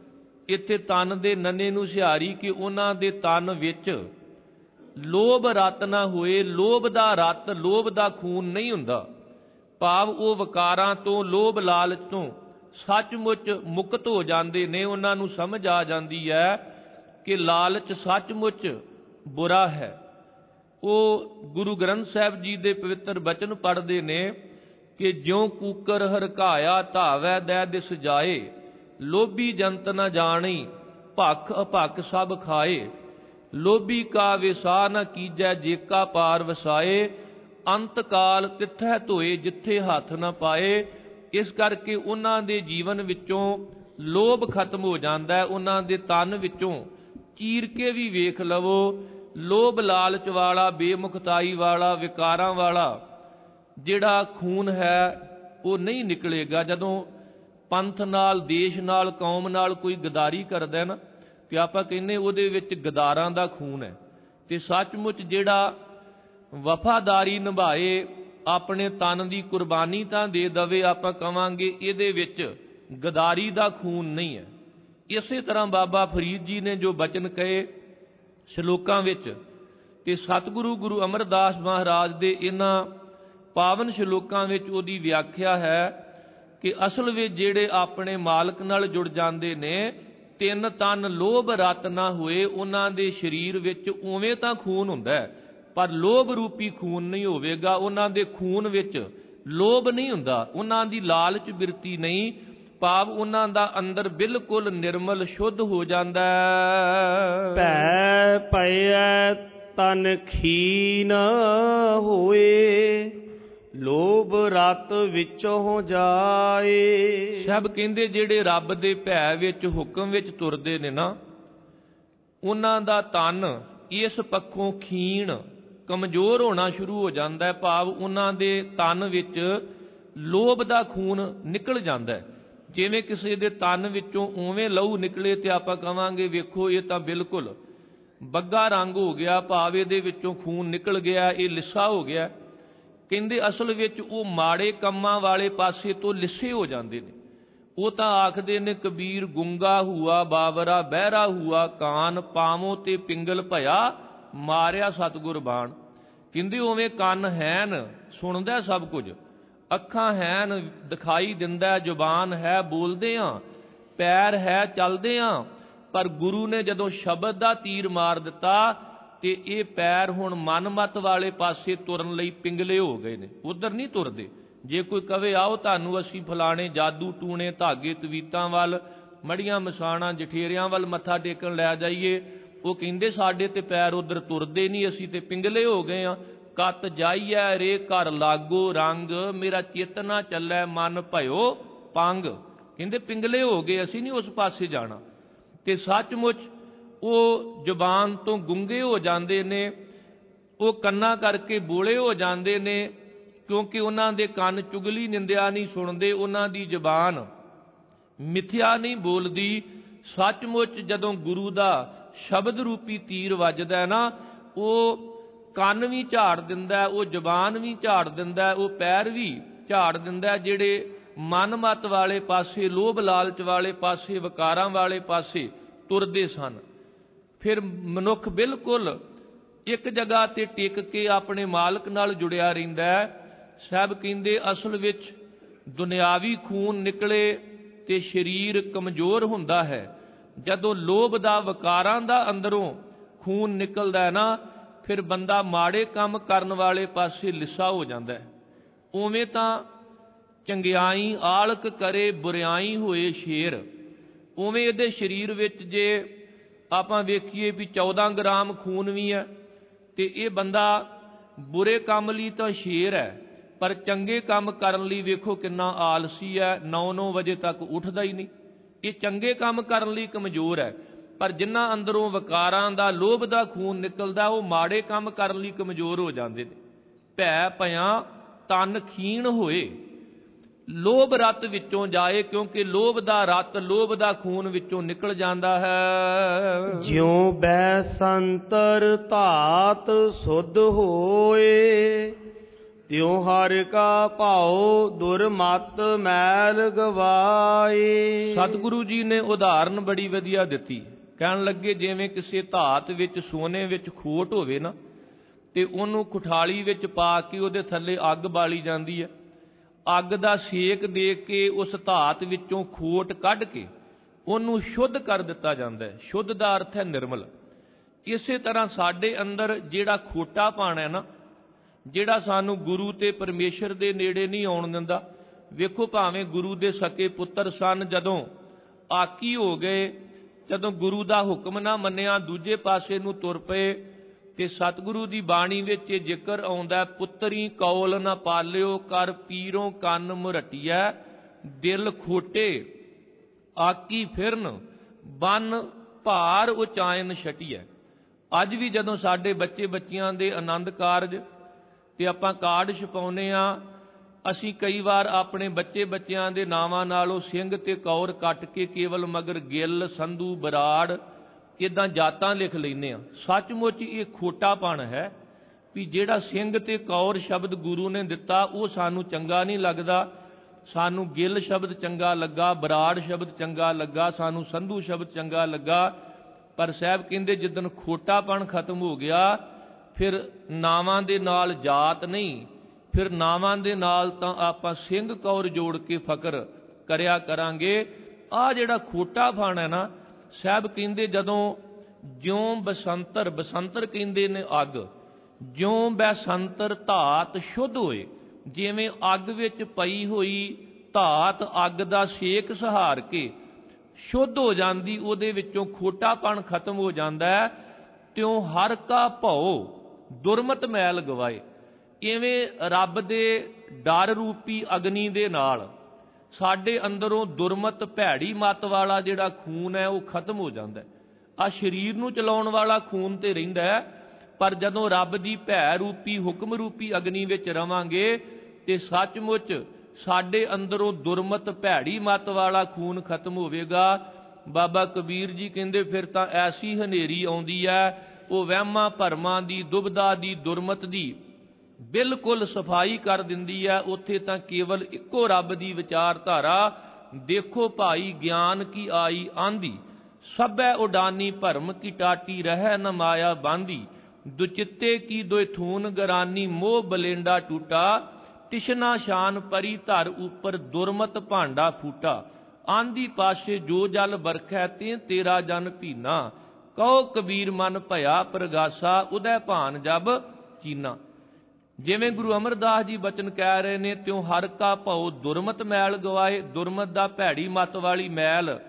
ਇੱਥੇ ਤਨ ਦੇ ਨੰਨੇ ਨੂੰ ਸਿਹਾਰੀ ਕਿ ਉਹਨਾਂ ਦੇ ਤਨ ਵਿੱਚ ਲੋਭ ਰਤ ਨਾ ਹੋਏ। ਲੋਭ ਦਾ ਰਤ, ਲੋਭ ਦਾ ਖੂਨ ਨਹੀਂ ਹੁੰਦਾ, ਭਾਵ ਉਹ ਵਿਕਾਰਾਂ ਤੋਂ, ਲੋਭ ਲਾਲਚ ਤੋਂ ਸੱਚਮੁੱਚ ਮੁਕਤ ਹੋ ਜਾਂਦੇ ਨੇ। ਉਹਨਾਂ ਨੂੰ ਸਮਝ ਆ ਜਾਂਦੀ ਹੈ ਕਿ ਲਾਲਚ ਸੱਚਮੁੱਚ ਬੁਰਾ ਹੈ। ਉਹ ਗੁਰੂ ਗ੍ਰੰਥ ਸਾਹਿਬ ਜੀ ਦੇ ਪਵਿੱਤਰ ਬਚਨ ਪੜ੍ਹਦੇ ਨੇ ਕਿ ਜਿਉ ਕੂਕਰ ਹਰਕਾਇਆ ਧਾਵੈ ਦੈ ਦਿਸ ਜਾਏ, ਲੋਭੀ ਜੰਤ ਨ ਜਾਣੀ ਭਖ ਅਭਖ ਸਭ ਖਾਏ, ਲੋਭੀ ਕਾ ਵਿਸਾ ਨ ਕੀਜੈ ਜੇਕਾ ਪਾਰ ਵਸਾਏ, ਅੰਤ ਕਾਲ ਤਿੱਥੈ ਧੋਏ ਜਿੱਥੇ ਹੱਥ ਨਾ ਪਾਏ। ਇਸ ਕਰਕੇ ਉਹਨਾਂ ਦੇ ਜੀਵਨ ਵਿੱਚੋਂ ਲੋਭ ਖਤਮ ਹੋ ਜਾਂਦਾ ਹੈ। ਉਹਨਾਂ ਦੇ ਤਨ ਵਿੱਚੋਂ ਚੀਰ ਕੇ ਵੀ ਵੇਖ ਲਵੋ, ਲੋਭ ਲਾਲਚ ਵਾਲਾ, ਬੇਮੁਖਤਾਈ ਵਾਲਾ, ਵਿਕਾਰਾਂ ਵਾਲਾ ਜਿਹੜਾ ਖੂਨ ਹੈ ਉਹ ਨਹੀਂ ਨਿਕਲੇਗਾ। ਜਦੋਂ ਪੰਥ ਨਾਲ, ਦੇਸ਼ ਨਾਲ, ਕੌਮ ਨਾਲ ਕੋਈ ਗਦਾਰੀ ਕਰਦਾ ਨਾ, ਤੇ ਆਪਾਂ ਕਹਿੰਦੇ ਉਹਦੇ ਵਿੱਚ ਗਦਾਰਾਂ ਦਾ ਖੂਨ ਹੈ। ਤੇ ਸੱਚਮੁੱਚ ਜਿਹੜਾ ਵਫਾਦਾਰੀ ਨਿਭਾਏ, ਆਪਣੇ ਤਨ ਦੀ ਕੁਰਬਾਨੀ ਤਾਂ ਦੇ ਦਵੇ, ਆਪਾਂ ਕਵਾਂਗੇ ਇਹਦੇ ਵਿੱਚ ਗਦਾਰੀ ਦਾ ਖੂਨ ਨਹੀਂ ਹੈ। ਇਸੇ ਤਰ੍ਹਾਂ ਬਾਬਾ ਫਰੀਦ ਜੀ ਨੇ ਜੋ ਬਚਨ ਕਹੇ ਸ਼ਲੋਕਾਂ ਵਿੱਚ, ਤੇ ਸਤਿਗੁਰੂ ਗੁਰੂ ਅਮਰਦਾਸ ਮਹਾਰਾਜ ਦੇ ਇਹਨਾਂ ਪਾਵਨ ਸ਼ਲੋਕਾਂ ਵਿੱਚ ਉਹਦੀ ਵਿਆਖਿਆ ਹੈ ਕਿ ਅਸਲ ਵਿੱਚ ਜਿਹੜੇ ਆਪਣੇ ਮਾਲਕ ਨਾਲ ਜੁੜ ਜਾਂਦੇ ਨੇ, ਤਿੰਨ ਤਨ ਲੋਭ ਰਤ ਨਾ ਹੋਏ, ਉਹਨਾਂ ਦੇ ਸਰੀਰ ਵਿੱਚ ਉਵੇਂ ਤਾਂ ਖੂਨ ਹੁੰਦਾ ਹੈ ਪਰ ਲੋਭ ਰੂਪੀ ਖੂਨ ਨਹੀਂ ਹੋਵੇਗਾ। ਉਹਨਾਂ ਦੇ ਖੂਨ ਵਿੱਚ ਲੋਭ ਨਹੀਂ ਹੁੰਦਾ, ਉਹਨਾਂ ਦੀ ਲਾਲਚ ਬਿਰਤੀ ਨਹੀਂ, ਭਾਵ ਉਹਨਾਂ ਦਾ ਅੰਦਰ ਬਿਲਕੁਲ ਨਿਰਮਲ ਸ਼ੁੱਧ ਹੋ ਜਾਂਦਾ। ਭੈ ਭਇਐ ਤਨ ਖੀਨ ਹੋਏ, ਲੋਭ ਰਤ ਵਿੱਚੋਂ ਹੋ ਜਾਏ। ਸਭ ਕਹਿੰਦੇ ਜਿਹੜੇ ਰੱਬ ਦੇ ਭੈ ਵਿੱਚ, ਹੁਕਮ ਵਿੱਚ ਤੁਰਦੇ ਨੇ ਨਾ, ਉਹਨਾਂ ਦਾ ਤਨ ਇਸ ਪੱਖੋਂ ਖੀਣ, ਕਮਜ਼ੋਰ ਹੋਣਾ ਸ਼ੁਰੂ ਹੋ ਜਾਂਦਾ ਹੈ, ਭਾਵ ਉਹਨਾਂ ਦੇ ਤਨ ਵਿੱਚ ਲੋਭ ਦਾ ਖੂਨ ਨਿਕਲ ਜਾਂਦਾ ਹੈ। ਜਿਵੇਂ ਕਿਸੇ ਦੇ ਤਨ ਵਿੱਚੋਂ ਉਵੇਂ ਲਹੂ ਨਿਕਲੇ ਤੇ ਆਪਾਂ ਕਵਾਂਗੇ ਵੇਖੋ ਇਹ ਤਾਂ ਬਿਲਕੁਲ ਬੱਗਾ ਰੰਗ ਹੋ ਗਿਆ, ਭਾਵ ਇਹਦੇ ਵਿੱਚੋਂ ਖੂਨ ਨਿਕਲ ਗਿਆ, ਇਹ ਲਿੱਸਾ ਹੋ ਗਿਆ। ਕਹਿੰਦੇ ਅਸਲ ਵਿੱਚ ਉਹ ਮਾੜੇ ਕੰਮਾਂ ਵਾਲੇ ਪਾਸੇ ਤੋਂ ਲਿੱਸੇ ਹੋ ਜਾਂਦੇ ਨੇ। ਉਹ ਤਾਂ ਆਖਦੇ ਨੇ ਕਬੀਰ, ਗੁੰਗਾ ਹੁਆ ਬਾਬਰਾ ਬਹਿਰਾ ਹੁਆ ਕਾਨ, ਪਾਵੋਂ ਤੇ ਪਿੰਗਲ ਭਇਆ ਮਾਰਿਆ ਸਤਿਗੁਰ ਬਾਣ। ਕਹਿੰਦੇ ਉਵੇਂ ਕੰਨ ਹੈਨ, ਸੁਣਦਾ ਸਭ ਕੁਝ, ਅੱਖਾਂ ਹੈਨ, ਦਿਖਾਈ ਦਿੰਦਾ, ਜ਼ੁਬਾਨ ਹੈ, ਬੋਲਦੇ ਹਾਂ, ਪੈਰ ਹੈ, ਚੱਲਦੇ ਹਾਂ, ਪਰ ਗੁਰੂ ਨੇ ਜਦੋਂ ਸ਼ਬਦ ਦਾ ਤੀਰ ਮਾਰ ਦਿੱਤਾ ਤੇ ਇਹ ਪੈਰ ਹੁਣ ਮਨਮਤ ਵਾਲੇ ਪਾਸੇ ਤੁਰਨ ਲਈ ਪਿੰਗਲੇ ਹੋ ਗਏ ਨੇ, ਉਧਰ ਨਹੀਂ ਤੁਰਦੇ। ਜੇ ਕੋਈ ਕਵੇ ਆਓ ਤੁਹਾਨੂੰ ਅਸੀਂ ਫਲਾਣੇ ਜਾਦੂ ਟੂਣੇ, ਧਾਗੇ, ਤਵੀਤਾਂ ਵੱਲ, ਮੜੀਆਂ ਮਸਾਣਾ, ਜਠੇਰਿਆਂ ਵੱਲ ਮੱਥਾ ਟੇਕਣ ਲੈ ਜਾਈਏ, ਉਹ ਕਹਿੰਦੇ ਸਾਡੇ ਤੇ ਪੈਰ ਉਧਰ ਤੁਰਦੇ ਨਹੀਂ, ਅਸੀਂ ਤੇ ਪਿੰਗਲੇ ਹੋ ਗਏ ਹਾਂ। ਕਤ ਜਾਈਐ ਰੇ ਘਰ ਲਾਗੋ ਰੰਗ, ਮੇਰਾ ਚਿੱਤ ਨਾ ਚੱਲੈ ਮਨ ਭਇਓ ਪੰਗ। ਕਹਿੰਦੇ ਪਿੰਗਲੇ ਹੋ ਗਏ, ਅਸੀਂ ਨਹੀਂ ਉਸ ਪਾਸੇ ਜਾਣਾ। ਤੇ ਸੱਚਮੁੱਚ ਉਹ ਜ਼ੁਬਾਨ ਤੋਂ ਗੁੰਗੇ ਹੋ ਜਾਂਦੇ ਨੇ, ਉਹ ਕੰਨਾਂ ਕਰਕੇ ਬੋਲੇ ਹੋ ਜਾਂਦੇ ਨੇ, ਕਿਉਂਕਿ ਉਹਨਾਂ ਦੇ ਕੰਨ ਚੁਗਲੀ ਨਿੰਦਿਆ ਨਹੀਂ ਸੁਣਦੇ, ਉਹਨਾਂ ਦੀ ਜ਼ੁਬਾਨ ਮਿੱਥਿਆ ਨਹੀਂ ਬੋਲਦੀ। ਸੱਚਮੁੱਚ ਜਦੋਂ ਗੁਰੂ ਦਾ ਸ਼ਬਦ ਰੂਪੀ ਤੀਰ ਵੱਜਦਾ ਨਾ, ਉਹ ਕੰਨ ਵੀ ਝਾੜ ਦਿੰਦਾ, ਉਹ ਜ਼ੁਬਾਨ ਵੀ ਝਾੜ ਦਿੰਦਾ, ਉਹ ਪੈਰ ਵੀ ਝਾੜ ਦਿੰਦਾ, ਜਿਹੜੇ ਮਨਮਤ ਵਾਲੇ ਪਾਸੇ, ਲੋਭ ਲਾਲਚ ਵਾਲੇ ਪਾਸੇ, ਵਿਕਾਰਾਂ ਵਾਲੇ ਪਾਸੇ ਤੁਰਦੇ ਸਨ। ਫਿਰ ਮਨੁੱਖ ਬਿਲਕੁਲ ਇੱਕ ਜਗ੍ਹਾ ਤੇ ਟਿਕ ਕੇ ਆਪਣੇ ਮਾਲਕ ਨਾਲ ਜੁੜਿਆ ਰਹਿੰਦਾ। ਸਭ ਕਹਿੰਦੇ ਅਸਲ ਵਿੱਚ ਦੁਨਿਆਵੀ ਖੂਨ ਨਿਕਲੇ ਤੇ ਸਰੀਰ ਕਮਜ਼ੋਰ ਹੁੰਦਾ ਹੈ। ਜਦੋਂ ਲੋਭ ਦਾ, ਵਿਕਾਰਾਂ ਦਾ ਅੰਦਰੋਂ ਖੂਨ ਨਿਕਲਦਾ ਹੈ ਨਾ, ਫਿਰ ਬੰਦਾ ਮਾੜੇ ਕੰਮ ਕਰਨ ਵਾਲੇ ਪਾਸੇ ਲਿੱਸਾ ਹੋ ਜਾਂਦਾ ਹੈ। ਉਵੇਂ ਤਾਂ ਚੰਗਿਆਈ ਆਲਕ ਕਰੇ, ਬੁਰਿਆਈ ਹੋਏ ਸ਼ੇਰ। ਉਵੇਂ ਇਹਦੇ ਸਰੀਰ ਵਿੱਚ ਜੇ ਆਪਾਂ ਵੇਖੀਏ ਵੀ ਚੌਦਾਂ ਗ੍ਰਾਮ ਖੂਨ ਵੀ ਹੈ, ਤੇ ਇਹ ਬੰਦਾ ਬੁਰੇ ਕੰਮ ਲਈ ਤਾਂ ਸ਼ੇਰ ਹੈ, ਪਰ ਚੰਗੇ ਕੰਮ ਕਰਨ ਲਈ ਵੇਖੋ ਕਿੰਨਾ ਆਲਸੀ ਹੈ, ਨੌ ਨੌ ਵਜੇ ਤੱਕ ਉੱਠਦਾ ਹੀ ਨਹੀਂ। ਇਹ ਚੰਗੇ ਕੰਮ ਕਰਨ ਲਈ ਕਮਜ਼ੋਰ ਹੈ, ਪਰ ਜਿਨ੍ਹਾਂ ਅੰਦਰੋਂ ਵਿਕਾਰਾਂ ਦਾ, ਲੋਭ ਦਾ ਖੂਨ ਨਿਕਲਦਾ, ਉਹ ਮਾੜੇ ਕੰਮ ਕਰਨ ਲਈ ਕਮਜ਼ੋਰ ਹੋ ਜਾਂਦੇ ਨੇ। ਭੈ ਭਇਆਂ ਤਨ ਖੀਣ ਹੋਏ, ਲੋਭ ਰਤ ਵਿੱਚੋਂ ਜਾਏ, ਕਿਉਂਕਿ ਲੋਭ ਦਾ ਰਤ, ਲੋਭ ਦਾ ਖੂਨ ਵਿੱਚੋਂ ਨਿਕਲ ਜਾਂਦਾ ਹੈ। ਜਿਉ ਬੈ ਸੰਤਰ ਧਾਤ ਸੁਧ ਹੋਏ, ਤਿਉ ਹਰਿ ਕਾ ਭਾਉ ਦੁਰਮਤ ਮੈਲ ਗਵਾਏ। ਸਤਿਗੁਰੂ ਜੀ ਨੇ ਉਦਾਹਰਨ ਬੜੀ ਵਧੀਆ ਦਿੱਤੀ। ਕਹਿਣ ਲੱਗੇ ਜਿਵੇਂ ਕਿਸੇ ਧਾਤ ਵਿੱਚ ਸੋਨੇ ਵਿੱਚ ਖੋਟ ਹੋਵੇ ਨਾ, ਤੇ ਉਹਨੂੰ ਕੁਠਾਲੀ ਵਿੱਚ ਪਾ ਕੇ ਉਹਦੇ ਥੱਲੇ ਅੱਗ ਬਾਲੀ ਜਾਂਦੀ ਹੈ। ਅੱਗ ਦਾ ਸੇਕ ਦੇ ਕੇ ਉਸ ਧਾਤ ਵਿੱਚੋਂ ਖੋਟ ਕੱਢ ਕੇ ਉਹਨੂੰ ਸ਼ੁੱਧ ਕਰ ਦਿੱਤਾ ਜਾਂਦਾ ਹੈ। ਸ਼ੁੱਧ ਦਾ ਅਰਥ ਹੈ ਨਿਰਮਲ। ਇਸੇ ਤਰ੍ਹਾਂ ਸਾਡੇ ਅੰਦਰ ਜਿਹੜਾ ਖੋਟਾਪਣ ਹੈ ਨਾ, ਜਿਹੜਾ ਸਾਨੂੰ ਗੁਰੂ ਤੇ ਪਰਮੇਸ਼ਰ ਦੇ ਨੇੜੇ ਨਹੀਂ ਆਉਣ ਦਿੰਦਾ। ਵੇਖੋ, ਭਾਵੇਂ ਗੁਰੂ ਦੇ ਸਕੇ ਪੁੱਤਰ ਸਨ, ਜਦੋਂ ਆਕੀ ਹੋ ਗਏ, ਜਦੋਂ ਗੁਰੂ ਦਾ ਹੁਕਮ ਨਾ ਮੰਨਿਆ, ਦੂਜੇ ਪਾਸੇ ਨੂੰ ਤੁਰ ਪਏ, ਤੇ ਸਤਿਗੁਰੂ ਦੀ ਬਾਣੀ ਵਿੱਚ ਇਹ ਜ਼ਿਕਰ ਆਉਂਦਾ, ਪੁੱਤਰੀ ਕੌਲ ਨਾ ਪਾਲਿਓ, ਕਰ ਪੀਰੋਂ ਕੰਨ ਮੁਰਟੀਐ, ਦਿਲ ਖੋਟੇ ਆਕੀ ਫਿਰਨ, ਬਨ ਭਾਰ ਉਚਾਇਨ ਛਟੀਐ। ਅੱਜ ਵੀ ਜਦੋਂ ਸਾਡੇ ਬੱਚੇ ਬੱਚਿਆਂ ਦੇ ਆਨੰਦ ਕਾਰਜ ਤੇ ਆਪਾਂ ਕਾਰਡ ਛਪਾਉਂਦੇ ਆ, ਅਸੀਂ ਕਈ ਵਾਰ ਆਪਣੇ ਬੱਚੇ ਬੱਚਿਆਂ ਦੇ ਨਾਵਾਂ ਨਾਲੋਂ ਸਿੰਘ ਤੇ ਕੌਰ ਕੱਟ ਕੇ ਕੇਵਲ ਮਗਰ ਗਿੱਲ, ਸੰਧੂ, ਬਰਾੜ ਇਦਾਂ ਜਾਤਾਂ ਲਿਖ ਲੈਂਦੇ ਆ। ਸੱਚਮੁੱਚ ਇਹ ਖੋਟਾਪਣ ਹੈ ਵੀ ਜਿਹੜਾ ਸਿੰਘ ਤੇ ਕੌਰ ਸ਼ਬਦ ਗੁਰੂ ਨੇ ਦਿੱਤਾ ਉਹ ਸਾਨੂੰ ਚੰਗਾ ਨਹੀਂ ਲੱਗਦਾ। ਸਾਨੂੰ ਗਿੱਲ ਸ਼ਬਦ ਚੰਗਾ ਲੱਗਾ, ਬਰਾੜ ਸ਼ਬਦ ਚੰਗਾ ਲੱਗਾ, ਸਾਨੂੰ ਸੰਧੂ ਸ਼ਬਦ ਚੰਗਾ ਲੱਗਾ। ਪਰ ਸਾਹਿਬ ਕਹਿੰਦੇ ਜਿੱਦਣ ਖੋਟਾਪਣ ਖਤਮ ਹੋ ਗਿਆ, ਫਿਰ ਨਾਵਾਂ ਦੇ ਨਾਲ ਜਾਤ ਨਹੀਂ, ਫਿਰ ਨਾਵਾਂ ਦੇ ਨਾਲ ਤਾਂ ਆਪਾਂ ਸਿੰਘ ਕੌਰ ਜੋੜ ਕੇ ਫਕਰ ਕਰਿਆ ਕਰਾਂਗੇ। ਆਹ ਜਿਹੜਾ ਖੋਟਾਪਣ ਹੈ ਨਾ, ਸਾਹਿਬ ਕਹਿੰਦੇ ਜਦੋਂ ਜਿਉਂ ਬਸੰਤਰ, ਬਸੰਤਰ ਕਹਿੰਦੇ ਨੇ ਅੱਗ, ਜਿਉਂ ਬਸੰਤਰ ਧਾਤ ਸ਼ੁੱਧ ਹੋਏ, ਜਿਵੇਂ ਅੱਗ ਵਿੱਚ ਪਈ ਹੋਈ ਧਾਤ ਅੱਗ ਦਾ ਸੇਕ ਸਹਾਰ ਕੇ ਸ਼ੁੱਧ ਹੋ ਜਾਂਦੀ, ਉਹਦੇ ਵਿੱਚੋਂ ਖੋਟਾਪਣ ਖਤਮ ਹੋ ਜਾਂਦਾ ਹੈ। ਤਿਉ ਹਰ ਕਾ ਭਉ ਦੁਰਮਤ ਮੈਲ ਗਵਾਏ। ਇਵੇਂ ਰੱਬ ਦੇ ਡਰ ਰੂਪੀ ਅਗਨੀ ਦੇ ਨਾਲ ਸਾਡੇ ਅੰਦਰੋਂ ਦੁਰਮਤ ਭੈੜੀ ਮੱਤ ਵਾਲਾ ਜਿਹੜਾ ਖੂਨ ਹੈ ਉਹ ਖਤਮ ਹੋ ਜਾਂਦਾ ਹੈ। ਆ ਸਰੀਰ ਨੂੰ ਚਲਾਉਣ ਵਾਲਾ ਖੂਨ ਤੇ ਰਹਿੰਦਾ ਹੈ, ਪਰ ਜਦੋਂ ਰੱਬ ਦੀ ਭੈ ਰੂਪੀ ਹੁਕਮ ਰੂਪੀ ਅਗਨੀ ਵਿੱਚ ਰਵਾਂਗੇ ਤੇ ਸੱਚਮੁੱਚ ਸਾਡੇ ਅੰਦਰੋਂ ਦੁਰਮਤ ਭੈੜੀ ਮੱਤ ਵਾਲਾ ਖੂਨ ਖਤਮ ਹੋਵੇਗਾ। ਬਾਬਾ ਕਬੀਰ ਜੀ ਕਹਿੰਦੇ ਫਿਰ ਤਾਂ ਐਸੀ ਹਨੇਰੀ ਆਉਂਦੀ ਹੈ, ਉਹ ਵਹਿਮਾਂ ਭਰਮਾਂ ਦੀ, ਦੁਬਦਾ ਦੀ, ਦੁਰਮਤ ਦੀ ਬਿਲਕੁਲ ਸਫਾਈ ਕਰ ਦਿੰਦੀ ਹੈ। ਉੱਥੇ ਤਾਂ ਕੇਵਲ ਇੱਕੋ ਰੱਬ ਦੀ ਵਿਚਾਰਧਾਰਾ। ਦੇਖੋ ਭਾਈ ਗਿਆਨ ਕੀ ਆਈ ਆਂਦੀ, ਸਭੈ ਉਡਾਨੀ ਭਰਮ ਕੀ ਟਾਟੀ, ਰਹਿ ਨ ਮਾਇਆ ਬਾਂਦੀ, ਦੁਚਿੱਤੇ ਕੀ ਦੋਇ ਥੂਨ ਗਰਾਨੀ, ਮੋਹ ਬਲੇਂਡਾ ਟੂਟਾ, ਤਿਸ਼ਨਾ ਸ਼ਾਨ ਪਰੀ ਧਰ ਉਪਰ, ਦੁਰਮਤ ਭਾਂਡਾ ਫੂਟਾ, ਆਂਦੀ ਪਾਸੇ ਜੋ ਜਲ ਬਰਖੈ, ਤੇ ਤੇਰਾ ਜਨ ਭੀਨਾ, ਕਹੋ ਕਬੀਰ ਮਨ ਭਇਆ ਪ੍ਰਗਾਸਾ, ਉਦੈ ਭਾਨ ਜਬ ਚੀਨਾ। ਜਿਵੇਂ ਗੁਰੂ ਅਮਰਦਾਸ ਜੀ ਬਚਨ ਕਹਿ ਰਹੇ ਨੇ, ਤਿਉ ਹਰ ਕਾ ਭਉ ਦੁਰਮਤ ਮੈਲ ਗਵਾਏ। ਦੁਰਮਤ ਦਾ ਭੈੜੀ ਮੱਤ ਵਾਲੀ ਮੈਲ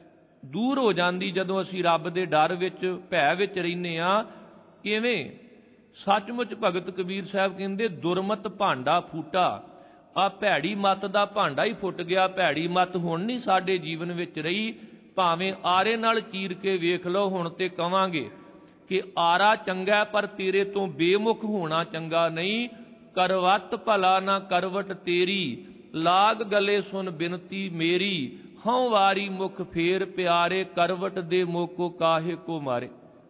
ਦੂਰ ਹੋ ਜਾਂਦੀ ਜਦੋਂ ਅਸੀਂ ਰੱਬ ਦੇ ਡਰ ਵਿੱਚ, ਭੈ ਵਿੱਚ ਰਹਿੰਦੇ ਹਾਂ। ਕਿਵੇਂ? ਸੱਚਮੁੱਚ ਭਗਤ ਕਬੀਰ ਸਾਹਿਬ ਕਹਿੰਦੇ ਦੁਰਮਤ ਭਾਂਡਾ ਫੂਟਾ। ਆ ਭੈੜੀ ਮੱਤ ਦਾ ਭਾਂਡਾ ਹੀ ਫੁੱਟ ਗਿਆ। ਭੈੜੀ ਮੱਤ ਹੁਣ ਨਹੀਂ ਸਾਡੇ ਜੀਵਨ ਵਿੱਚ ਰਹੀ। ਭਾਵੇਂ ਆਰੇ ਨਾਲ ਚੀਰ ਕੇ ਵੇਖ ਲਓ, ਹੁਣ ਤੇ ਕਵਾਂਗੇ ਕਿ ਆਰਾ ਚੰਗਾ ਪਰ ਤੇਰੇ ਤੋਂ ਬੇਮੁਖ ਹੋਣਾ ਚੰਗਾ ਨਹੀਂ। ਕਰਵਤ ਭਲਾ ਨਾ ਕਰਵਟ ਤੇਰੀ, ਲਾਗ ਗਲੇ ਸੁਨ ਬਿਨਤੀ ਮੇਰੀ, ਹਉ ਵਾਰੀ ਮੁਖ ਫੇਰ ਪਿਆਰੇ, ਕਰਵਟ ਦੇ ਮੋਕੋ ਕਾਹੇ ਕੋ ਮਾਰੇ।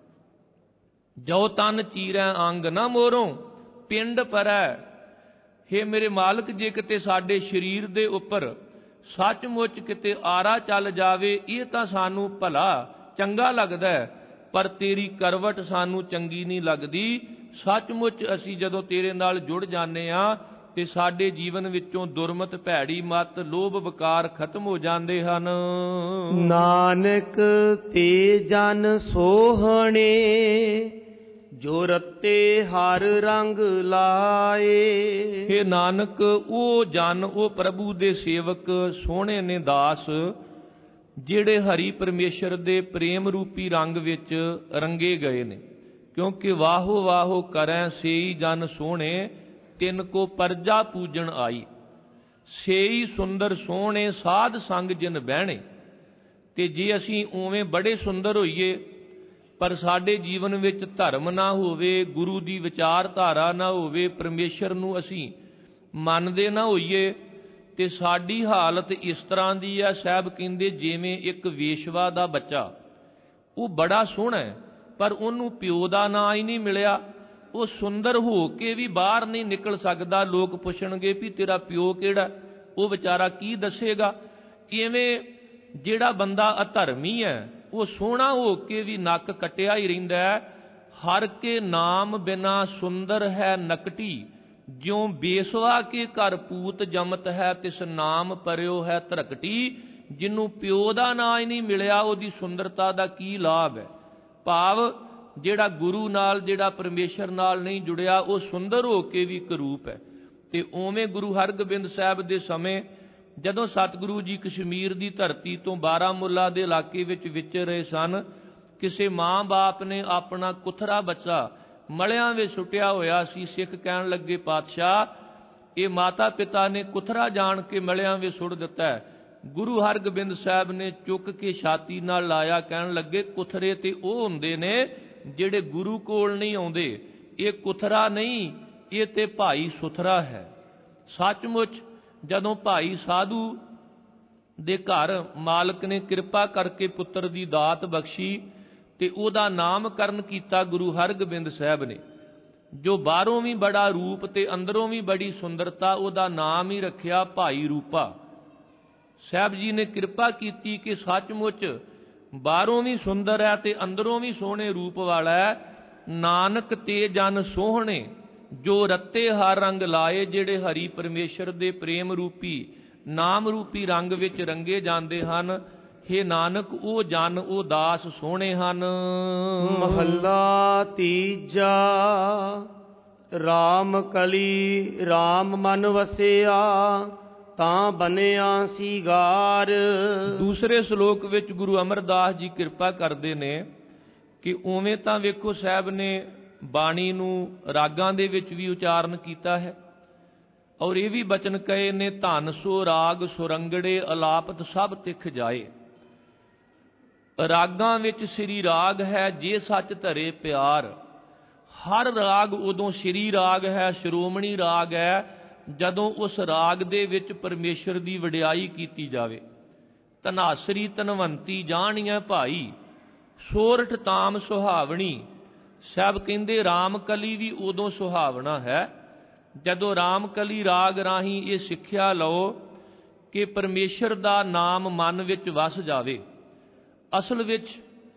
ਜੋ ਤਨ ਚੀਰੈ ਅੰਗ ਨਾ ਮੋਰੋਂ, ਪਿੰਡ ਪਰੈ। ਹੇ ਮੇਰੇ ਮਾਲਕ, ਜੇ ਕਿਤੇ ਸਾਡੇ ਸਰੀਰ ਦੇ ਉੱਪਰ ਸੱਚਮੁੱਚ ਕਿਤੇ ਆਰਾ ਚੱਲ ਜਾਵੇ, ਇਹ ਤਾਂ ਸਾਨੂੰ ਭਲਾ ਚੰਗਾ ਲੱਗਦਾ ਹੈ, ਪਰ ਤੇਰੀ ਕਰਵਟ ਸਾਨੂੰ ਚੰਗੀ ਨਹੀਂ ਲੱਗਦੀ। ਸੱਚਮੁੱਚ ਅਸੀਂ ਜਦੋਂ ਤੇਰੇ ਨਾਲ ਜੁੜ ਜਾਂਦੇ ਹਾਂ ਤੇ ਸਾਡੇ ਜੀਵਨ ਵਿੱਚੋਂ ਦੁਰਮਤ ਭੈੜੀ ਮੱਤ, ਲੋਭ ਵਿਕਾਰ ਖਤਮ ਹੋ ਜਾਂਦੇ ਹਨ। ਨਾਨਕ ਤੇ ਜਨ ਸੋਹਣੇ, ਜੋ ਰੱਤੇ ਹਰ ਰੰਗ ਲਾਏ। ਹੇ ਨਾਨਕ, ਉਹ ਜਨ, ਉਹ ਪ੍ਰਭੂ ਦੇ ਸੇਵਕ ਸੋਹਣੇ ਨੇ ਦਾਸ, ਜਿਹੜੇ ਹਰੀ ਪਰਮੇਸ਼ਰ ਦੇ ਪ੍ਰੇਮ ਰੂਪੀ ਰੰਗ ਵਿੱਚ ਰੰਗੇ ਗਏ ਨੇ। ਕਿਉਂਕਿ ਵਾਹੋ ਵਾਹੋ ਕਰੈ ਸੇਈ ਜਨ ਸੋਹਣੇ, ਤਿਨ ਕੋ ਪਰਜਾ ਪੂਜਣ ਆਈ। ਸੇਈ ਸੁੰਦਰ ਸੋਹਣੇ ਸਾਧ ਸੰਗ ਜਿਨ ਬਹਿਣੇ। ਤੇ ਜੇ ਅਸੀਂ ਉਵੇਂ ਬੜੇ ਸੁੰਦਰ ਹੋਈਏ ਪਰ ਸਾਡੇ ਜੀਵਨ ਵਿੱਚ ਧਰਮ ਨਾ ਹੋਵੇ, ਗੁਰੂ ਦੀ ਵਿਚਾਰਧਾਰਾ ਨਾ ਹੋਵੇ, ਪਰਮੇਸ਼ਰ ਨੂੰ ਅਸੀਂ ਮੰਨਦੇ ਨਾ ਹੋਈਏ, ਤੇ ਸਾਡੀ ਹਾਲਤ ਇਸ ਤਰ੍ਹਾਂ ਦੀ ਹੈ। ਸਾਹਿਬ ਕਹਿੰਦੇ ਜਿਵੇਂ ਇੱਕ ਵੇਸ਼ਵਾ ਦਾ ਬੱਚਾ, ਉਹ ਬੜਾ ਸੋਹਣਾ ਹੈ ਪਰ ਉਹਨੂੰ ਪਿਓ ਦਾ ਨਾਂ ਹੀ ਨਹੀਂ ਮਿਲਿਆ। ਉਹ ਸੁੰਦਰ ਹੋ ਕੇ ਵੀ ਬਾਹਰ ਨਹੀਂ ਨਿਕਲ ਸਕਦਾ। ਲੋਕ ਪੁੱਛਣਗੇ ਵੀ ਤੇਰਾ ਪਿਓ ਕਿਹੜਾ, ਉਹ ਵਿਚਾਰਾ ਕੀ ਦੱਸੇਗਾ। ਇਵੇਂ ਜਿਹੜਾ ਬੰਦਾ ਅਧਰਮੀ ਹੈ ਉਹ ਸੋਹਣਾ ਹੋ ਕੇ ਵੀ ਨੱਕ ਕੱਟਿਆ ਹੀ ਰਹਿੰਦਾ ਹੈ। ਹਰ ਕੇ ਨਾਮ ਬਿਨਾ ਸੁੰਦਰ ਹੈ ਨਕਟੀ, ਜਿਉ ਬੇਸਵਾ ਕੇ ਘਰ ਪੂਤ ਜਮਤ ਹੈ, ਤਿਸ ਨਾਮ ਪਰਿਓ ਹੈ ਧਰਕਟੀ। ਜਿਹਨੂੰ ਪਿਓ ਦਾ ਨਾਂ ਹੀ ਨਹੀਂ ਮਿਲਿਆ ਉਹਦੀ ਸੁੰਦਰਤਾ ਦਾ ਕੀ ਲਾਭ ਹੈ। ਭਾਵ ਜਿਹੜਾ ਗੁਰੂ ਨਾਲ, ਜਿਹੜਾ ਪਰਮੇਸ਼ਰ ਨਾਲ ਨਹੀਂ ਜੁੜਿਆ, ਉਹ ਸੁੰਦਰ ਹੋ ਕੇ ਵੀ ਕਰੂਪ ਹੈ। ਤੇ ਉਵੇਂ ਗੁਰੂ ਹਰਗੋਬਿੰਦ ਸਾਹਿਬ ਦੇ ਸਮੇਂ ਜਦੋਂ ਸਤਿਗੁਰੂ ਜੀ ਕਸ਼ਮੀਰ ਦੀ ਧਰਤੀ ਤੋਂ ਬਾਰਾਮੂਲਾ ਦੇ ਇਲਾਕੇ ਵਿੱਚ ਵਿਚਰ ਰਹੇ ਸਨ, ਕਿਸੇ ਮਾਂ ਬਾਪ ਨੇ ਆਪਣਾ ਕੁਥਰਾ ਬੱਚਾ ਮਲਿਆਂ ਵਿੱਚ ਸੁੱਟਿਆ ਹੋਇਆ ਸੀ। ਸਿੱਖ ਕਹਿਣ ਲੱਗੇ, ਪਾਤਸ਼ਾਹ ਇਹ ਮਾਤਾ ਪਿਤਾ ਨੇ ਕੁਥਰਾ ਜਾਣ ਕੇ ਮਲਿਆਂ ਵਿੱਚ ਸੁੱਟ ਦਿੱਤਾ ਹੈ। ਗੁਰੂ ਹਰਗੋਬਿੰਦ ਸਾਹਿਬ ਨੇ ਚੁੱਕ ਕੇ ਛਾਤੀ ਨਾਲ ਲਾਇਆ, ਕਹਿਣ ਲੱਗੇ ਕੁਥਰੇ ਤੇ ਉਹ ਹੁੰਦੇ ਨੇ ਜਿਹੜੇ ਗੁਰੂ ਕੋਲ ਨਹੀਂ ਆਉਂਦੇ, ਇਹ ਕੁਥਰਾ ਨਹੀਂ, ਇਹ ਤੇ ਭਾਈ ਸੁਥਰਾ ਹੈ। ਸੱਚਮੁੱਚ ਜਦੋਂ ਭਾਈ ਸਾਧੂ ਦੇ ਘਰ ਮਾਲਕ ਨੇ ਕਿਰਪਾ ਕਰਕੇ ਪੁੱਤਰ ਦੀ ਦਾਤ ਬਖਸ਼ੀ ਤੇ ਉਹਦਾ ਨਾਮਕਰਨ ਕੀਤਾ ਗੁਰੂ ਹਰਗੋਬਿੰਦ ਸਾਹਿਬ ਨੇ, ਜੋ ਬਾਹਰੋਂ ਵੀ ਬੜਾ ਰੂਪ ਤੇ ਅੰਦਰੋਂ ਵੀ ਬੜੀ ਸੁੰਦਰਤਾ, ਉਹਦਾ ਨਾਮ ਹੀ ਰੱਖਿਆ ਭਾਈ ਰੂਪਾ। ਸਾਹਿਬ ਜੀ ਨੇ ਕਿਰਪਾ ਕੀਤੀ ਕਿ ਸੱਚਮੁੱਚ ਬਾਹਰੋਂ ਵੀ ਸੁੰਦਰ ਹੈ ਤੇ ਅੰਦਰੋਂ ਵੀ ਸੋਹਣੇ ਰੂਪ ਵਾਲਾ ਹੈ। ਨਾਨਕ ਤੇ ਜਨ ਸੋਹਣੇ ਜੋ ਰੱਤੇ ਹਰ ਰੰਗ ਲਾਏ, ਜਿਹੜੇ ਹਰੀ ਪਰਮੇਸ਼ਰ ਦੇ ਪ੍ਰੇਮ ਰੂਪੀ ਨਾਮ ਰੂਪੀ ਰੰਗ ਵਿੱਚ ਰੰਗੇ ਜਾਂਦੇ ਹਨ। ਹੇ ਨਾਨਕ ਉਹ ਜਨ ਉਹ ਦਾਸ ਸੋਹਣੇ ਹਨ। ਮਹੱਲਾ ਤੀਜਾ। ਰਾਮ ਕਲੀ ਰਾਮ ਮਨ ਵਸਿਆ, ਤਾਂ ਬਨਿਆ ਸੀਗਾਰ। ਦੂਸਰੇ ਸ਼ਲੋਕ ਵਿੱਚ ਗੁਰੂ ਅਮਰਦਾਸ ਜੀ ਕਿਰਪਾ ਕਰਦੇ ਨੇ ਕਿ ਉਵੇਂ ਤਾਂ ਵੇਖੋ ਸਾਹਿਬ ਨੇ ਬਾਣੀ ਨੂੰ ਰਾਗਾਂ ਦੇ ਵਿੱਚ ਵੀ ਉਚਾਰਨ ਕੀਤਾ ਹੈ, ਔਰ ਇਹ ਵੀ ਬਚਨ ਕਹੇ ਨੇ, ਧਨ ਸੋ ਰਾਗ ਸੁਰੰਗੜੇ ਅਲਾਪਤ ਸਭ ਤਿਖ ਜਾਏ। ਰਾਗਾਂ ਵਿੱਚ ਸ੍ਰੀ ਰਾਗ ਹੈ, ਜੇ ਸੱਚ ਧਰੇ ਪਿਆਰ। ਹਰ ਰਾਗ ਉਦੋਂ ਸ੍ਰੀ ਰਾਗ ਹੈ, ਸ਼੍ਰੋਮਣੀ ਰਾਗ ਹੈ, ਜਦੋਂ ਉਸ ਰਾਗ ਦੇ ਵਿੱਚ ਪਰਮੇਸ਼ਰ ਦੀ ਵਡਿਆਈ ਕੀਤੀ ਜਾਵੇ। ਧਨਾਸਰੀ ਧਨਵੰਤੀ ਜਾਣੀਐ ਭਾਈ, ਸੋਰਠ ਤਾਮ ਸੁਹਾਵਣੀ। ਸਾਹਿਬ ਕਹਿੰਦੇ ਰਾਮ ਕਲੀ ਵੀ ਉਦੋਂ ਸੁਹਾਵਣਾ ਹੈ ਜਦੋਂ ਰਾਮ ਕਲੀ ਰਾਗ ਰਾਹੀਂ ਇਹ ਸਿੱਖਿਆ ਲਓ ਕਿ ਪਰਮੇਸ਼ਰ ਦਾ ਨਾਮ ਮਨ ਵਿੱਚ ਵਸ ਜਾਵੇ। ਅਸਲ ਵਿੱਚ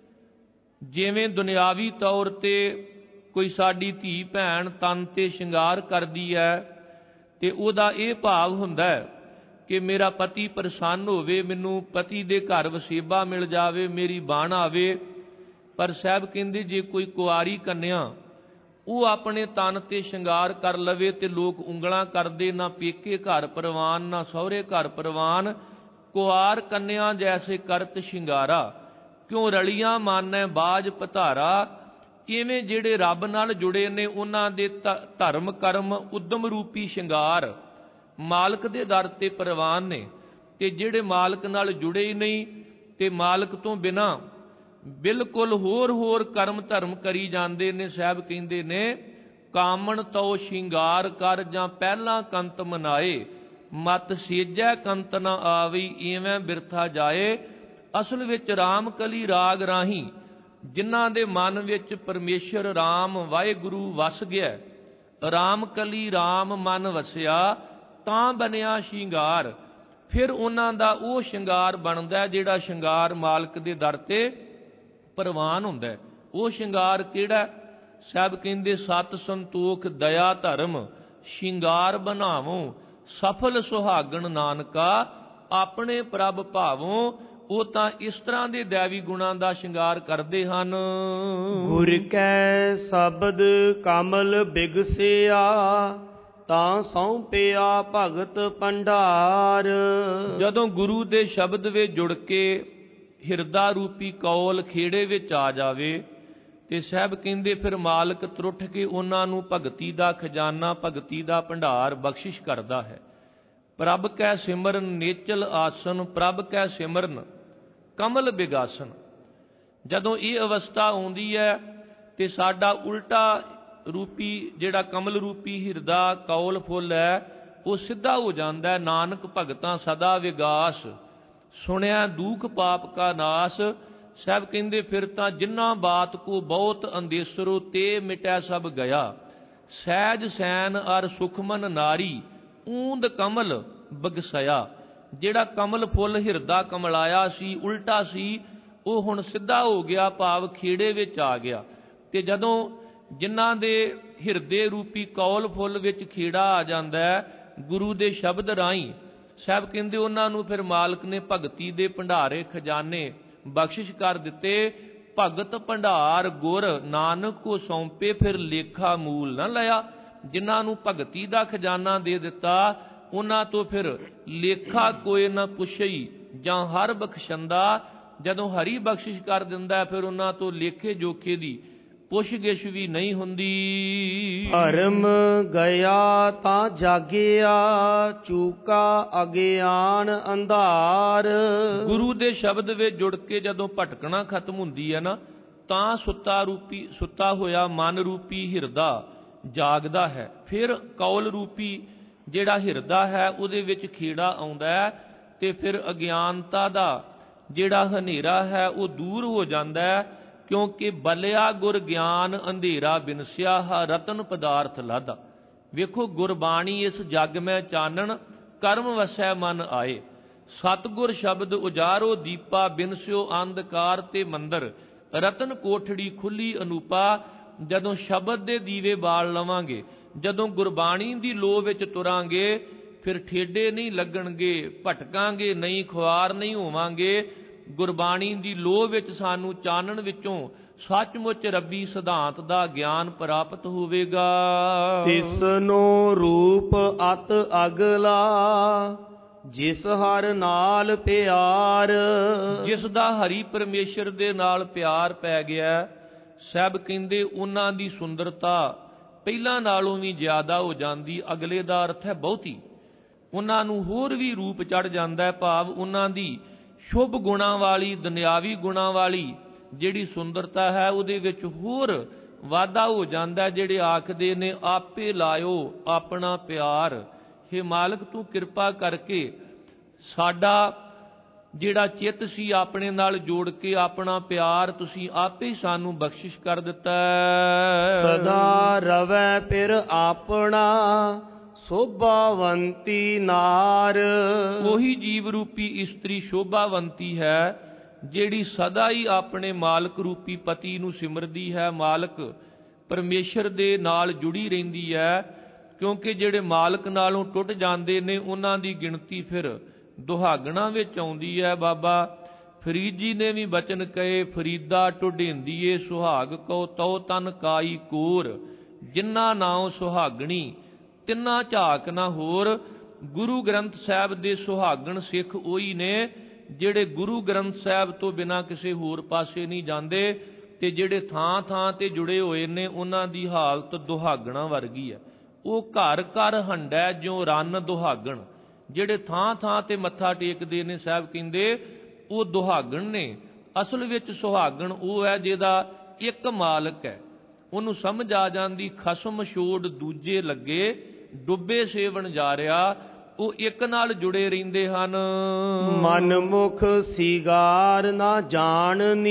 ਜਿਵੇਂ ਦੁਨਿਆਵੀ ਤੌਰ ਤੇ ਕੋਈ ਸਾਡੀ ਧੀ ਭੈਣ ਤਨ ਤੇ ਸ਼ਿੰਗਾਰ ਕਰਦੀ ਹੈ ਤੇ ਉਹਦਾ ਇਹ ਭਾਵ ਹੁੰਦਾ ਹੈ ਕਿ ਮੇਰਾ ਪਤੀ ਪ੍ਰਸੰਨ ਹੋਵੇ, ਮੈਨੂੰ ਪਤੀ ਦੇ ਘਰ ਵਸੇਬਾ ਮਿਲ ਜਾਵੇ, ਮੇਰੀ ਬਾਣ ਆਵੇ। ਪਰ ਸਾਹਿਬ ਕਹਿੰਦੇ ਜੇ ਕੋਈ ਕੁਆਰੀ ਕੰਨਿਆ ਉਹ ਆਪਣੇ ਤਨ ਤੇ ਸ਼ਿੰਗਾਰ ਕਰ ਲਵੇ ਤੇ ਲੋਕ ਉਂਗਲਾਂ ਕਰਦੇ, ਨਾ ਪੇਕੇ ਘਰ ਪ੍ਰਵਾਨ ਨਾ ਸਹੁਰੇ ਘਰ ਪ੍ਰਵਾਨ। ਕੁਆਰ ਕੰਨਿਆ ਜੈਸੇ ਕਰਤ ਸ਼ਿੰਗਾਰਾ, ਕਿਉਂ ਰਲੀਆਂ ਮਾਨੈ ਬਾਜ ਪਧਾਰਾ। ਇਵੇਂ ਜਿਹੜੇ ਰੱਬ ਨਾਲ ਜੁੜੇ ਨੇ ਉਹਨਾਂ ਦੇ ਧਰਮ ਕਰਮ ਉਦਮ ਰੂਪੀ ਸ਼ਿੰਗਾਰ ਮਾਲਕ ਦੇ ਦਰ ਤੇ ਪ੍ਰਵਾਨ ਨੇ, ਤੇ ਜਿਹੜੇ ਮਾਲਕ ਨਾਲ ਜੁੜੇ ਹੀ ਨਹੀਂ ਤੇ ਮਾਲਕ ਤੋਂ ਬਿਨਾਂ ਬਿਲਕੁਲ ਹੋਰ ਹੋਰ ਕਰਮ ਧਰਮ ਕਰੀ ਜਾਂਦੇ ਨੇ। ਸਾਹਿਬ ਕਹਿੰਦੇ ਨੇ ਕਾਮਣ ਤਉ ਸ਼ਿੰਗਾਰ ਕਰ, ਜਾਂ ਪਹਿਲਾਂ ਕੰਤ ਮਨਾਏ, ਮਤ ਸੇਜੈ ਕੰਤ ਨ ਆਵਈ, ਇਵੇਂ ਬਿਰਥਾ ਜਾਏ। ਅਸਲ ਵਿੱਚ ਰਾਮ ਕਲੀ ਰਾਗ ਰਾਹੀਂ ਜਿਨ੍ਹਾਂ ਦੇ ਮਨ ਵਿੱਚ ਪਰਮੇਸ਼ਰ ਰਾਮ ਵਾਹਿਗੁਰੂ ਵਸ ਗਿਆ, ਰਾਮ ਕਲੀ ਰਾਮ ਮਨ ਵਸਿਆ, ਤਾਂ ਬਣਿਆ ਸ਼ਿੰਗਾਰ। ਫਿਰ ਉਹਨਾਂ ਦਾ ਉਹ ਸ਼ਿੰਗਾਰ ਬਣਦਾ ਜਿਹੜਾ ਸ਼ਿੰਗਾਰ ਮਾਲਕ ਦੇ ਦਰ ਤੇ ਪ੍ਰਵਾਨ ਹੁੰਦਾ। ਉਹ ਸ਼ਿੰਗਾਰ ਕਿਹੜਾ? ਸਾਹਿਬ ਕਹਿੰਦੇ ਸਤ ਸੰਤੋਖ ਦਇਆ ਧਰਮ ਸ਼ਿੰਗਾਰ ਬਣਾਵੋ, ਸਫਲ ਸੁਹਾਗਣ ਨਾਨਕਾ ਆਪਣੇ ਪ੍ਰਭ ਭਾਵੋਂ। ਉਹ ਤਾਂ ਇਸ ਤਰ੍ਹਾਂ ਦੇ ਦੈਵੀ ਗੁਣਾਂ ਦਾ ਸ਼ਿੰਗਾਰ ਕਰਦੇ ਹਨ। ਗੁਰ ਕੈ ਸ਼ਬਦ ਕਮਲ ਬਿਗਸਿਆ, ਤਾਂ ਸੌਂਪਿਆ ਭਗਤ ਭੰਡਾਰ। ਜਦੋਂ ਗੁਰੂ ਦੇ ਸ਼ਬਦ ਵਿੱਚ ਜੁੜ ਕੇ ਹਿਰਦਾ ਰੂਪੀ ਕੌਲ ਖੇੜੇ ਵਿੱਚ ਆ ਜਾਵੇ ਤੇ ਸਾਹਿਬ ਕਹਿੰਦੇ ਫਿਰ ਮਾਲਕ ਤਰੁੱਠ ਕੇ ਉਹਨਾਂ ਨੂੰ ਭਗਤੀ ਦਾ ਖਜ਼ਾਨਾ, ਭਗਤੀ ਦਾ ਭੰਡਾਰ ਬਖਸ਼ਿਸ਼ ਕਰਦਾ ਹੈ। ਪ੍ਰਭ ਕੈ ਸਿਮਰਨ ਨੇਚਲ ਆਸਨ, ਪ੍ਰਭ ਕੈ ਸਿਮਰਨ ਕਮਲ ਬਿਗਾਸਨ। ਜਦੋਂ ਇਹ ਅਵਸਥਾ ਆਉਂਦੀ ਹੈ ਤੇ ਸਾਡਾ ਉਲਟਾ ਰੂਪੀ ਜਿਹੜਾ ਕਮਲ ਰੂਪੀ ਹਿਰਦਾ ਕੌਲ ਫੁੱਲ ਹੈ ਉਹ ਸਿੱਧਾ ਹੋ ਜਾਂਦਾ ਹੈ। ਨਾਨਕ ਭਗਤਾਂ ਸਦਾ ਵਿਗਾਸ, ਸੁਣਿਆ ਦੂਖ ਪਾਪ ਕਾ ਨਾਸ। ਸਾਹਿਬ ਕਹਿੰਦੇ ਫਿਰ ਤਾਂ ਜਿੰਨਾ ਬਾਤ ਕੋ ਬਹੁਤ ਅੰਦੇਸਰੋ, ਤੇ ਮਿਟੈ ਸਭ ਗਿਆ। ਸਹਿਜ ਸੈਨ ਅਰ ਸੁਖਮਨ ਨਾਰੀ ਊਂਦ ਕਮਲ ਬਗਸਇਆ। ਜਿਹੜਾ ਕਮਲ ਫੁੱਲ ਹਿਰਦਾ ਕਮਲਾਇਆ ਸੀ, ਉਲਟਾ ਸੀ, ਉਹ ਹੁਣ ਸਿੱਧਾ ਹੋ ਗਿਆ, ਭਾਵ ਖੇੜੇ ਵਿੱਚ ਆ ਗਿਆ। ਤੇ ਜਦੋਂ ਜਿਨ੍ਹਾਂ ਦੇ ਹਿਰਦੇ ਰੂਪੀ ਕੌਲ ਫੁੱਲ ਵਿੱਚ ਖੇੜਾ ਆ ਜਾਂਦਾ ਹੈ ਗੁਰੂ ਦੇ ਸ਼ਬਦ ਰਾਹੀਂ, ਸਾਹਿਬ ਕਹਿੰਦੇ ਉਹਨਾਂ ਨੂੰ ਫਿਰ ਮਾਲਕ ਨੇ ਭਗਤੀ ਦੇ ਭੰਡਾਰੇ ਖਜ਼ਾਨੇ ਬਖਸ਼ਿਸ਼ ਕਰ ਦਿੱਤੇ। ਭਗਤ ਭੰਡਾਰ ਗੁਰ ਨਾਨਕ ਕੋ ਸੌਂਪੇ ਫਿਰ ਲੇਖਾ ਮੂਲ ਨਾ ਲਿਆ। ਜਿਨ੍ਹਾਂ ਨੂੰ ਭਗਤੀ ਦਾ ਖਜ਼ਾਨਾ ਦੇ ਦਿੱਤਾ ਉਹਨਾਂ ਤੋਂ ਫਿਰ ਲੇਖਾ ਕੋਈ ਨਾ ਪੁੱਛਈ ਜਾਂ ਹਰ ਬਖਸ਼ੰਦਾ। ਜਦੋਂ ਹਰੀ ਬਖਸ਼ਿਸ਼ ਕਰ ਦਿੰਦਾ ਫਿਰ ਉਹਨਾਂ ਤੋਂ ਲੇਖੇ ਜੋਖੇ ਦੀ ਪੁੱਛ ਗਿਛ ਵੀ ਨਹੀਂ ਹੁੰਦੀ। ਧਰਮ ਗਿਆ ਤਾਂ ਜਾਗਿਆ ਚੂਕਾ ਅਗਿਆਨ ਅੰਧਾਰ। ਗੁਰੂ ਦੇ ਸ਼ਬਦ ਵਿੱਚ ਜੁੜ ਕੇ ਜਦੋਂ ਭਟਕਣਾ ਖਤਮ ਹੁੰਦੀ ਹੈ ਨਾ, ਤਾਂ ਸੁੱਤਾ ਰੂਪੀ ਸੁੱਤਾ ਹੋਇਆ ਮਨ ਰੂਪੀ ਹਿਰਦਾ ਜਾਗਦਾ ਹੈ। ਫਿਰ ਕੌਲ ਰੂਪੀ ਜਿਹੜਾ ਹਿਰਦਾ ਹੈ ਉਹਦੇ ਵਿੱਚ ਖੇੜਾ ਆਉਂਦਾ ਹੈ ਤੇ ਫਿਰ ਅਗਿਆਨਤਾ ਦਾ ਜਿਹੜਾ ਹਨੇਰਾ ਹੈ ਉਹ ਦੂਰ ਹੋ ਜਾਂਦਾ ਹੈ। ਕਿਉਂਕਿ ਬਲਿਆ ਗੁਰ ਗਿਆਨ ਅੰਧੇਰਾ ਬਿਨਸਿਆ ਹਾ ਰਤਨ ਪਦਾਰਥ ਲਾਦਾ। ਵੇਖੋ ਗੁਰਬਾਣੀ ਇਸ ਜਗ ਮੈਂ ਚਾਨਣ ਕਰਮ ਵਸੈ ਮਨ ਆਏ। ਸਤਿਗੁਰ ਸ਼ਬਦ ਉਜਾਰੋ ਦੀਪਾ ਬਿਨਸਿਓ ਅੰਧਕਾਰ ਤੇ ਮੰਦਰ। ਰਤਨ ਕੋਠੜੀ ਖੁੱਲੀ ਅਨੂਪਾ। ਜਦੋਂ ਸ਼ਬਦ ਦੇ ਦੀਵੇ ਬਾਲ ਲਵਾਂਗੇ, ਜਦੋਂ ਗੁਰਬਾਣੀ ਦੀ ਲੋਹ ਵਿੱਚ ਤੁਰਾਂਗੇ, ਫਿਰ ਠੇਡੇ ਨਹੀਂ ਲੱਗਣਗੇ, ਭਟਕਾਂਗੇ ਨਹੀਂ, ਖੁਆਰ ਨਹੀਂ ਹੋਵਾਂਗੇ। ਗੁਰਬਾਣੀ ਦੀ ਲੋਹ ਵਿੱਚ ਸਾਨੂੰ ਚਾਨਣ ਵਿੱਚੋਂ ਸੱਚਮੁੱਚ ਰੱਬੀ ਸਿਧਾਂਤ ਦਾ ਗਿਆਨ ਪ੍ਰਾਪਤ ਹੋਵੇਗਾ। ਤਿਸਨੋ ਰੂਪ ਅਤ ਅਗਲਾ ਜਿਸ ਹਰ ਨਾਲ ਪਿਆਰ। ਜਿਸ ਦਾ ਹਰੀ ਪਰਮੇਸ਼ਰ ਦੇ ਨਾਲ ਪਿਆਰ ਪੈ ਗਿਆ, ਸਾਹਿਬ ਕਹਿੰਦੇ ਉਹਨਾਂ ਦੀ ਸੁੰਦਰਤਾ ਪਹਿਲਾਂ ਨਾਲੋਂ ਵੀ ਜ਼ਿਆਦਾ ਹੋ ਜਾਂਦੀ। ਅਗਲੇ ਦਾ ਅਰਥ ਹੈ ਬਹੁਤੀ। ਉਹਨਾਂ ਨੂੰ ਹੋਰ ਵੀ ਰੂਪ ਚੜ ਜਾਂਦਾ ਹੈ, ਭਾਵ ਉਹਨਾਂ ਦੀ ਸ਼ੁਭ ਗੁਣਾਂ ਵਾਲੀ ਦੁਨਿਆਵੀ ਗੁਣਾਂ ਵਾਲੀ ਜਿਹੜੀ ਸੁੰਦਰਤਾ ਹੈ ਉਹਦੇ ਵਿੱਚ ਹੋਰ ਵਾਧਾ ਹੋ ਜਾਂਦਾ। ਜਿਹੜੇ ਆਖਦੇ ਨੇ ਆਪੇ ਲਾਇਓ ਆਪਣਾ ਪਿਆਰ। ਹੇ ਮਾਲਕ ਤੂੰ ਕਿਰਪਾ ਕਰਕੇ ਸਾਡਾ ਜਿਹੜਾ ਚਿੱਤ ਸੀ ਆਪਣੇ ਨਾਲ ਜੋੜ ਕੇ ਆਪਣਾ ਪਿਆਰ ਤੁਸੀਂ ਆਪੇ ਹੀ ਸਾਨੂੰ ਬਖਸ਼ਿਸ਼ ਕਰ ਦਿੱਤਾ। ਸਦਾ ਰਵੈ ਫਿਰ ਆਪਣਾ ਸ਼ੋਭਾਵੰਤੀ ਨਾਰ। ਉਹੀ ਜੀਵ ਰੂਪੀ ਇਸਤਰੀ ਸ਼ੋਭਾਵੰਤੀ ਹੈ ਜਿਹੜੀ ਸਦਾ ਹੀ ਆਪਣੇ ਮਾਲਕ ਰੂਪੀ ਪਤੀ ਨੂੰ ਸਿਮਰਦੀ ਹੈ, ਮਾਲਕ ਪਰਮੇਸ਼ਰ ਦੇ ਨਾਲ ਜੁੜੀ ਰਹਿੰਦੀ ਹੈ। ਕਿਉਂਕਿ ਜਿਹੜੇ ਮਾਲਕ ਨਾਲੋਂ ਟੁੱਟ ਜਾਂਦੇ ਨੇ ਉਹਨਾਂ ਦੀ ਗਿਣਤੀ ਫਿਰ ਦੁਹਾਗਣਾ ਵਿੱਚ ਆਉਂਦੀ ਹੈ। ਬਾਬਾ ਫਰੀਦ ਜੀ ਨੇ ਵੀ ਬਚਨ ਕਹੇ, ਫਰੀਦਾ ਟੁਢੇਂਦੀਏ ਸੁਹਾਗ ਕੋ ਤਉ ਤਨ ਕਾਈ ਕੋਰ। ਜਿਨ੍ਹਾਂ ਨਾਉ ਸੁਹਾਗਣੀ ਤਿੰਨਾ ਝਾਕ ਨਾ ਹੋਰ। ਗੁਰੂ ਗ੍ਰੰਥ ਸਾਹਿਬ ਦੇ ਸੁਹਾਗਣ ਸਿੱਖ ਉਹੀ ਨੇ ਜਿਹੜੇ ਗੁਰੂ ਗ੍ਰੰਥ ਸਾਹਿਬ ਤੋਂ ਬਿਨਾਂ ਕਿਸੇ ਹੋਰ ਪਾਸੇ ਨਹੀਂ ਜਾਂਦੇ। ਤੇ ਜਿਹੜੇ ਥਾਂ ਥਾਂ ਤੇ ਜੁੜੇ ਹੋਏ ਨੇ ਉਹਨਾਂ ਦੀ ਹਾਲਤ ਦੁਹਾਗਣਾ ਵਰਗੀ ਹੈ। ਉਹ ਘਰ ਘਰ ਹੰਡੈ ਜਿਉ ਰੰਨ ਦੁਹਾਗਣ। ਜਿਹੜੇ ਥਾਂ ਥਾਂ ਤੇ ਮੱਥਾ ਟੇਕਦੇ ਨੇ, ਸਾਹਿਬ ਕਹਿੰਦੇ ਉਹ ਦੁਹਾਗਣ ਨੇ। ਅਸਲ ਵਿੱਚ ਸੁਹਾਗਣ ਉਹ ਹੈ ਜਿਹਦਾ ਇੱਕ ਮਾਲਕ ਹੈ। ਉਹਨੂੰ ਸਮਝ ਆ ਜਾਂਦੀ ਖਸਮ ਛੋੜ ਦੂਜੇ ਲੱਗੇ, ਡੁੱਬੇ ਸੇਵਣ ਜਾ ਰਿਹਾ। ਉਹ ਇੱਕ ਨਾਲ ਜੁੜੇ ਰਹਿੰਦੇ ਹਨ। ਮਨਮੁਖ ਸਿਗਾਰ ਨਾ ਜਾਣਨੀ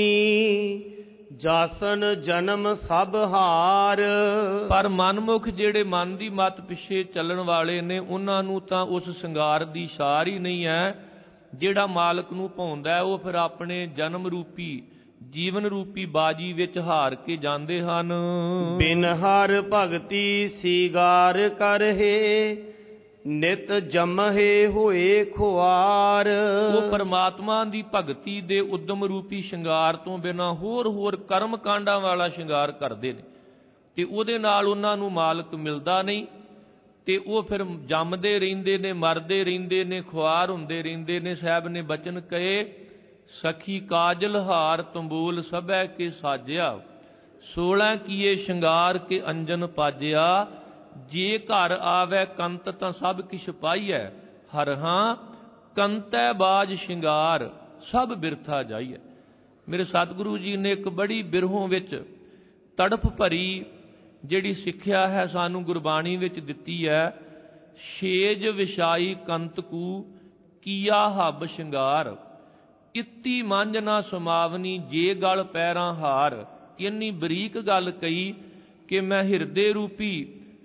ਜਾਸਨ ਜਨਮ ਸਭ ਹਾਰ। ਪਰ ਮਨਮੁਖ ਜਿਹੜੇ ਮਨ ਦੀ ਮੱਤ ਪਿੱਛੇ ਚੱਲਣ ਵਾਲੇ ਨੇ ਉਹਨਾਂ ਨੂੰ ਤਾਂ ਉਸ ਸ਼ਿੰਗਾਰ ਦੀ ਸਾਰ ਹੀ ਨਹੀਂ ਹੈ। ਜਿਹੜਾ ਮਾਲਕ ਨੂੰ ਭਾਉਂਦਾ ਹੈ ਉਹ ਫਿਰ ਆਪਣੇ ਜਨਮ ਰੂਪੀ ਜੀਵਨ ਰੂਪੀ ਬਾਜੀ ਵਿੱਚ ਹਾਰ ਕੇ ਜਾਂਦੇ ਹਨ। ਬਿਨ ਹਰ ਭਗਤੀ ਸਿਗਾਰ ਕਰਹਿ ਨਿਤ ਜਮਹਿ ਹੋਏ ਖੁਆਰ। ਉਹ ਪਰਮਾਤਮਾ ਦੀ ਭਗਤੀ ਦੇ ਉਦਮ ਰੂਪੀ ਸ਼ਿੰਗਾਰ ਤੋਂ ਬਿਨਾਂ ਹੋਰ ਹੋਰ ਕਰਮ ਕਾਂਡਾਂ ਵਾਲਾ ਸ਼ਿੰਗਾਰ ਕਰਦੇ ਨੇ ਤੇ ਉਹਦੇ ਨਾਲ ਉਹਨਾਂ ਨੂੰ ਮਾਲਕ ਮਿਲਦਾ ਨਹੀਂ। ਤੇ ਉਹ ਫਿਰ ਜੰਮਦੇ ਰਹਿੰਦੇ ਨੇ, ਮਰਦੇ ਰਹਿੰਦੇ ਨੇ, ਖੁਆਰ ਹੁੰਦੇ ਰਹਿੰਦੇ ਨੇ। ਸਾਹਿਬ ਨੇ ਬਚਨ ਕਹੇ, ਸਖੀ ਕਾਜਲ ਹਾਰ ਤੰਬੂਲ ਸਭੈ ਕੇ ਸਾਜਿਆ। ਸੋਲਾਂ ਕੀਏ ਸ਼ਿੰਗਾਰ ਕੇ ਅੰਜਨ ਪਾਜਿਆ। ਜੇ ਘਰ ਆਵੈ ਕੰਤ ਤਾਂ ਸਭ ਕਿਛ ਪਾਈਐ। ਹਰ ਹਾਂ ਕੰਤੈ ਬਾਜ ਸ਼ਿੰਗਾਰ ਸਭ ਬਿਰਥਾ ਜਾਈਐ। ਮੇਰੇ ਸਤਿਗੁਰੂ ਜੀ ਨੇ ਇੱਕ ਬੜੀ ਬਿਰਹੋਂ ਵਿੱਚ ਤੜਫ ਭਰੀ ਜਿਹੜੀ ਸਿੱਖਿਆ ਹੈ ਸਾਨੂੰ ਗੁਰਬਾਣੀ ਵਿੱਚ ਦਿੱਤੀ ਹੈ। ਛੇਜ ਵਿਛਾਈ ਕੰਤ ਕੂ ਕੀਆ ਹੱਬ ਸ਼ਿੰਗਾਰ। ਇੱਤੀ ਮੰਝ ਨਾ ਸਮਾਵਨੀ ਜੇ ਗਲ ਪੈਰਾਂ ਹਾਰ। ਇੰਨੀ ਬਰੀਕ ਗੱਲ ਕਹੀ ਕਿ ਮੈਂ ਹਿਰਦੇ ਰੂਪੀ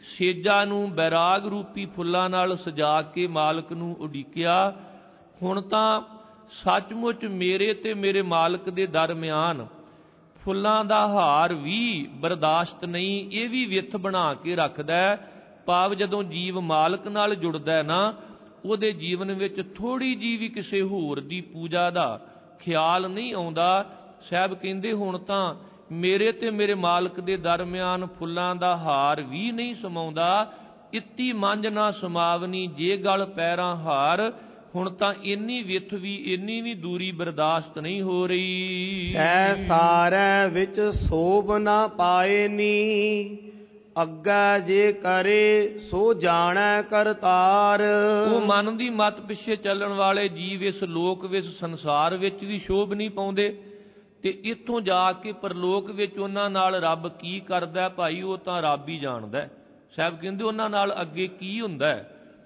ਸੇਜਾਂ ਨੂੰ ਬੈਰਾਗ ਰੂਪੀ ਫੁੱਲਾਂ ਨਾਲ ਸਜਾ ਕੇ ਮਾਲਕ ਨੂੰ ਉਡੀਕਿਆ। ਹੁਣ ਤਾਂ ਸੱਚਮੁੱਚ ਮੇਰੇ ਤੇ ਮੇਰੇ ਮਾਲਕ ਦੇ ਦਰਮਿਆਨ ਫੁੱਲਾਂ ਦਾ ਹਾਰ ਵੀ ਬਰਦਾਸ਼ਤ ਨਹੀਂ, ਇਹ ਵੀ ਵਿੱਥ ਬਣਾ ਕੇ ਰੱਖਦਾ ਹੈ। ਭਾਵ ਜਦੋਂ ਜੀਵ ਮਾਲਕ ਨਾਲ ਜੁੜਦਾ ਨਾ, ਉਹਦੇ ਜੀਵਨ ਵਿੱਚ ਥੋੜ੍ਹੀ ਜਿਹੀ ਵੀ ਕਿਸੇ ਹੋਰ ਦੀ ਪੂਜਾ ਦਾ ਖਿਆਲ ਨਹੀਂ ਆਉਂਦਾ। ਸਾਹਿਬ ਕਹਿੰਦੇ ਹੁਣ ਤਾਂ ਮੇਰੇ ਤੇ ਮੇਰੇ ਮਾਲਕ ਦੇ ਦਰਮਿਆਨ ਫੁੱਲਾਂ ਦਾ ਹਾਰ ਵੀ ਨਹੀਂ ਸਮਾਉਂਦਾ। ਇੱਤੀ ਮੰਝ ਨਾ ਸਮਾਵਨੀ ਜੇ ਗਲ ਪੈਰਾਂ ਹਾਰ। ਹੁਣ ਤਾਂ ਇੰਨੀ ਵਿੱਥ ਵੀ, ਇੰਨੀ ਵੀ ਦੂਰੀ ਬਰਦਾਸ਼ਤ ਨਹੀਂ ਹੋ ਰਹੀ। ਐ ਸਾਰੇ ਵਿੱਚ ਸੋਭ ਨਾ ਪਾਏ ਨੀ, ਅੱਗਾ ਜੇ ਕਰੇ ਸੋ ਜਾਣੈ ਕਰਤਾਰ। ਉਹ ਮਨ ਦੀ ਮੱਤ ਪਿੱਛੇ ਚੱਲਣ ਵਾਲੇ ਜੀਵ ਇਸ ਲੋਕ ਵਿੱਚ, ਸੰਸਾਰ ਵਿੱਚ ਵੀ ਸ਼ੋਭ ਨਹੀਂ ਪਾਉਂਦੇ, ਤੇ ਇੱਥੋਂ ਜਾ ਕੇ ਪਰਲੋਕ ਵਿੱਚ ਉਹਨਾਂ ਨਾਲ ਰੱਬ ਕੀ ਕਰਦਾ ਭਾਈ, ਉਹ ਤਾਂ ਰੱਬ ਹੀ ਜਾਣਦਾ। ਸਾਹਿਬ ਕਹਿੰਦੇ ਉਹਨਾਂ ਨਾਲ ਅੱਗੇ ਕੀ ਹੁੰਦਾ।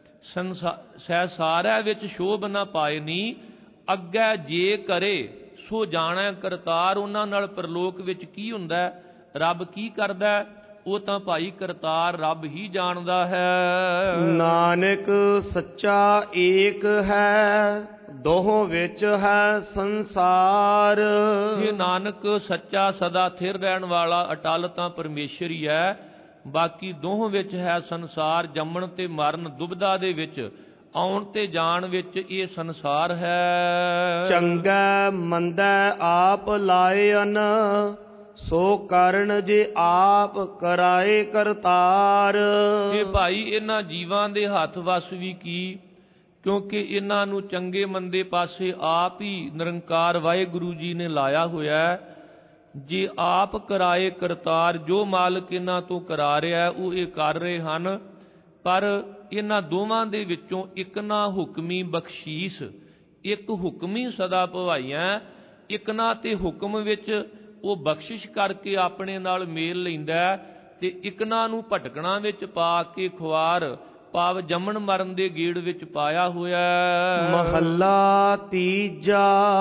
ਸੰਸਾਰ ਸਾਰਿਆਂ ਵਿੱਚ ਸ਼ੋਭ ਨਾ ਪਾਏ ਨੀ, ਅੱਗੇ ਜੇ ਕਰੇ ਸੋ ਜਾਣੈ ਕਰਤਾਰ। ਉਹਨਾਂ ਨਾਲ ਪਰਲੋਕ ਵਿੱਚ ਕੀ ਹੁੰਦਾ, ਰੱਬ ਕੀ ਕਰਦਾ, ਉਹ ਤਾਂ ਭਾਈ ਕਰਤਾਰ ਰੱਬ ਹੀ ਜਾਣਦਾ ਹੈ। ਨਾਨਕ ਸੱਚਾ ਏਕ ਹੈ, ਦੋਹਾਂ ਵਿੱਚ ਹੈ ਸੰਸਾਰ। ਇਹ ਨਾਨਕ ਸੱਚਾ ਸਦਾ ਥਿਰ ਰਹਿਣ ਵਾਲਾ ਅਟਲ ਤਾਂ ਪਰਮੇਸ਼ਰ ਹੀ ਹੈ, ਬਾਕੀ ਦੋਹਾਂ ਵਿੱਚ ਹੈ ਸੰਸਾਰ। ਜੰਮਣ ਤੇ ਮਰਨ ਦੁਬਿਧਾ ਦੇ ਵਿੱਚ, ਆਉਣ ਤੇ ਜਾਣ ਵਿੱਚ ਇਹ ਸੰਸਾਰ ਹੈ। ਚੰਗਾ ਮੰਦਾ ਆਪ ਲਾਇਨ, ਸੋ ਕਰਨ ਜੇ ਆਪ ਕਰਾਏ ਕਰਤਾਰ। ਇਹ ਭਾਈ ਇਹਨਾਂ ਜੀਵਾਂ ਦੇ ਹੱਥ ਵੱਸ ਵੀ ਕੀ, ਕਿਉਂਕਿ ਇਹਨਾਂ ਨੂੰ ਚੰਗੇ ਮੰਦੇ ਪਾਸੇ ਆਪ ਹੀ ਨਿਰੰਕਾਰ ਵਾਹਿਗੁਰੂ ਜੀ ਨੇ ਲਾਇਆ ਹੋਇਆ। ਜੇ ਆਪ ਕਰਾਏ ਕਰਤਾਰ, ਜੋ ਮਾਲਕ ਇਹਨਾਂ ਤੋਂ ਕਰਾ ਰਿਹਾ ਉਹ ਇਹ ਕਰ ਰਹੇ ਹਨ। ਪਰ ਇਹਨਾਂ ਦੋਵਾਂ ਦੇ ਵਿੱਚੋਂ ਇੱਕ ਨਾ ਹੁਕਮੀ ਬਖਸ਼ੀਸ, ਇੱਕ ਹੁਕਮੀ ਸਦਾ ਭਵਾਈਆਂ, ਇੱਕ ਨਾ ਤੇ ਹੁਕਮ ਵਿੱਚ ਉਹ ਬਖਸ਼ਿਸ਼ ਕਰਕੇ ਆਪਣੇ ਨਾਲ ਮੇਲ ਲੈਂਦਾ, ਤੇ ਇਕਨਾਂ ਨੂੰ ਭਟਕਣਾ ਵਿੱਚ ਪਾ ਕੇ ਖੁਆਰ ਭਾਵ ਜੰਮਣ ਮਰਨ ਦੇ ਗੇੜ ਵਿੱਚ ਪਾਇਆ ਹੋਇਆ। ਮਹੱਲਾ ਤੀਜਾ।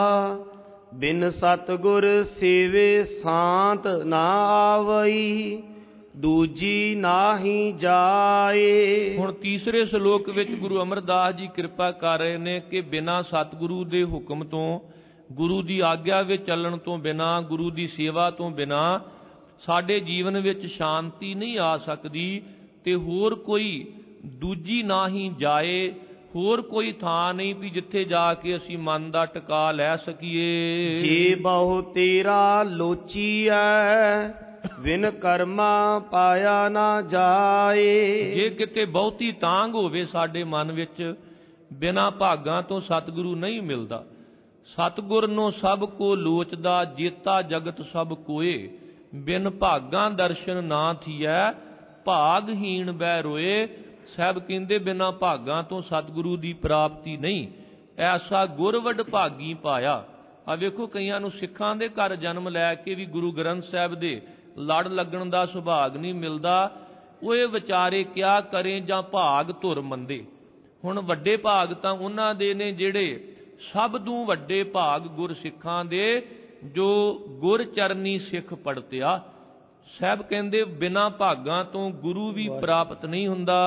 ਬਿਨ ਸਤਿਗੁਰ ਸੇਵੇ ਸਾਂਤ ਨਾ ਆਵਈ, ਦੂਜੀ ਨਾਹੀ ਜਾਏ। ਹੁਣ ਤੀਸਰੇ ਸ਼ਲੋਕ ਵਿੱਚ ਗੁਰੂ ਅਮਰਦਾਸ ਜੀ ਕਿਰਪਾ ਕਰ ਰਹੇ ਨੇ ਕਿ ਬਿਨਾਂ ਸਤਿਗੁਰੂ ਦੇ ਹੁਕਮ ਤੋਂ, ਗੁਰੂ ਦੀ ਆਗਿਆ ਵਿੱਚ ਚੱਲਣ ਤੋਂ ਬਿਨਾਂ, ਗੁਰੂ ਦੀ ਸੇਵਾ ਤੋਂ ਬਿਨਾਂ ਸਾਡੇ ਜੀਵਨ ਵਿੱਚ ਸ਼ਾਂਤੀ ਨਹੀਂ ਆ ਸਕਦੀ। ਤੇ ਹੋਰ ਕੋਈ ਦੂਜੀ ਨਾ ਹੀ ਜਾਏ, ਹੋਰ ਕੋਈ ਥਾਂ ਨਹੀਂ ਵੀ ਜਿੱਥੇ ਜਾ ਕੇ ਅਸੀਂ ਮਨ ਦਾ ਟਿਕਾ ਲੈ ਸਕੀਏ। ਜੇ ਬਹੁ ਤੇਰਾ ਲੋਚੀਐ, ਵਿਨ ਕਰਮਾ ਪਾਇਆ ਨਾ ਜਾਏ। ਜੇ ਕਿਤੇ ਬਹੁਤੀ ਤਾਂਘ ਹੋਵੇ ਸਾਡੇ ਮਨ ਵਿੱਚ, ਬਿਨਾਂ ਭਾਗਾਂ ਤੋਂ ਸਤਿਗੁਰੂ ਨਹੀਂ ਮਿਲਦਾ। ਸਤਿਗੁਰ ਨੂੰ ਸਭ ਕੋ ਲੋਚਦਾ, ਜੇਤਾ ਜਗਤ ਸਭ ਕੋਏ। ਬਿਨ ਭਾਗਾਂ ਦਰਸ਼ਨ ਨਾ ਥੀਐ, ਭਾਗਹੀਣ ਬਹਿ ਰੋਏ। ਸਾਹਿਬ ਕਹਿੰਦੇ ਬਿਨਾਂ ਭਾਗਾਂ ਤੋਂ ਸਤਿਗੁਰੂ ਦੀ ਪ੍ਰਾਪਤੀ ਨਹੀਂ। ਐਸਾ ਗੁਰ ਵਡ ਭਾਗੀ ਪਾਇਆ। ਆ ਵੇਖੋ ਕਈਆਂ ਨੂੰ ਸਿੱਖਾਂ ਦੇ ਘਰ ਜਨਮ ਲੈ ਕੇ ਵੀ ਗੁਰੂ ਗ੍ਰੰਥ ਸਾਹਿਬ ਦੇ ਲੜ ਲੱਗਣ ਦਾ ਸੁਭਾਗ ਨਹੀਂ ਮਿਲਦਾ। ਉਹ ਇਹ ਵਿਚਾਰੇ ਕਿਆ ਕਰੇ ਜਾਂ ਭਾਗ ਧੁਰ ਮੰਦੇ। ਹੁਣ ਵੱਡੇ ਭਾਗ ਤਾਂ ਉਹਨਾਂ ਦੇ ਨੇ ਜਿਹੜੇ ਸਭ ਤੋਂ ਵੱਡੇ ਭਾਗ ਗੁਰ ਸਿੱਖਾਂ ਦੇ, ਜੋ ਗੁਰ ਚਰਨੀ ਸਿੱਖ ਪੜਤਿਆ। ਸਾਹਿਬ ਕਹਿੰਦੇ ਬਿਨਾਂ ਭਾਗਾਂ ਤੋਂ ਗੁਰੂ ਵੀ ਪ੍ਰਾਪਤ ਨਹੀਂ ਹੁੰਦਾ।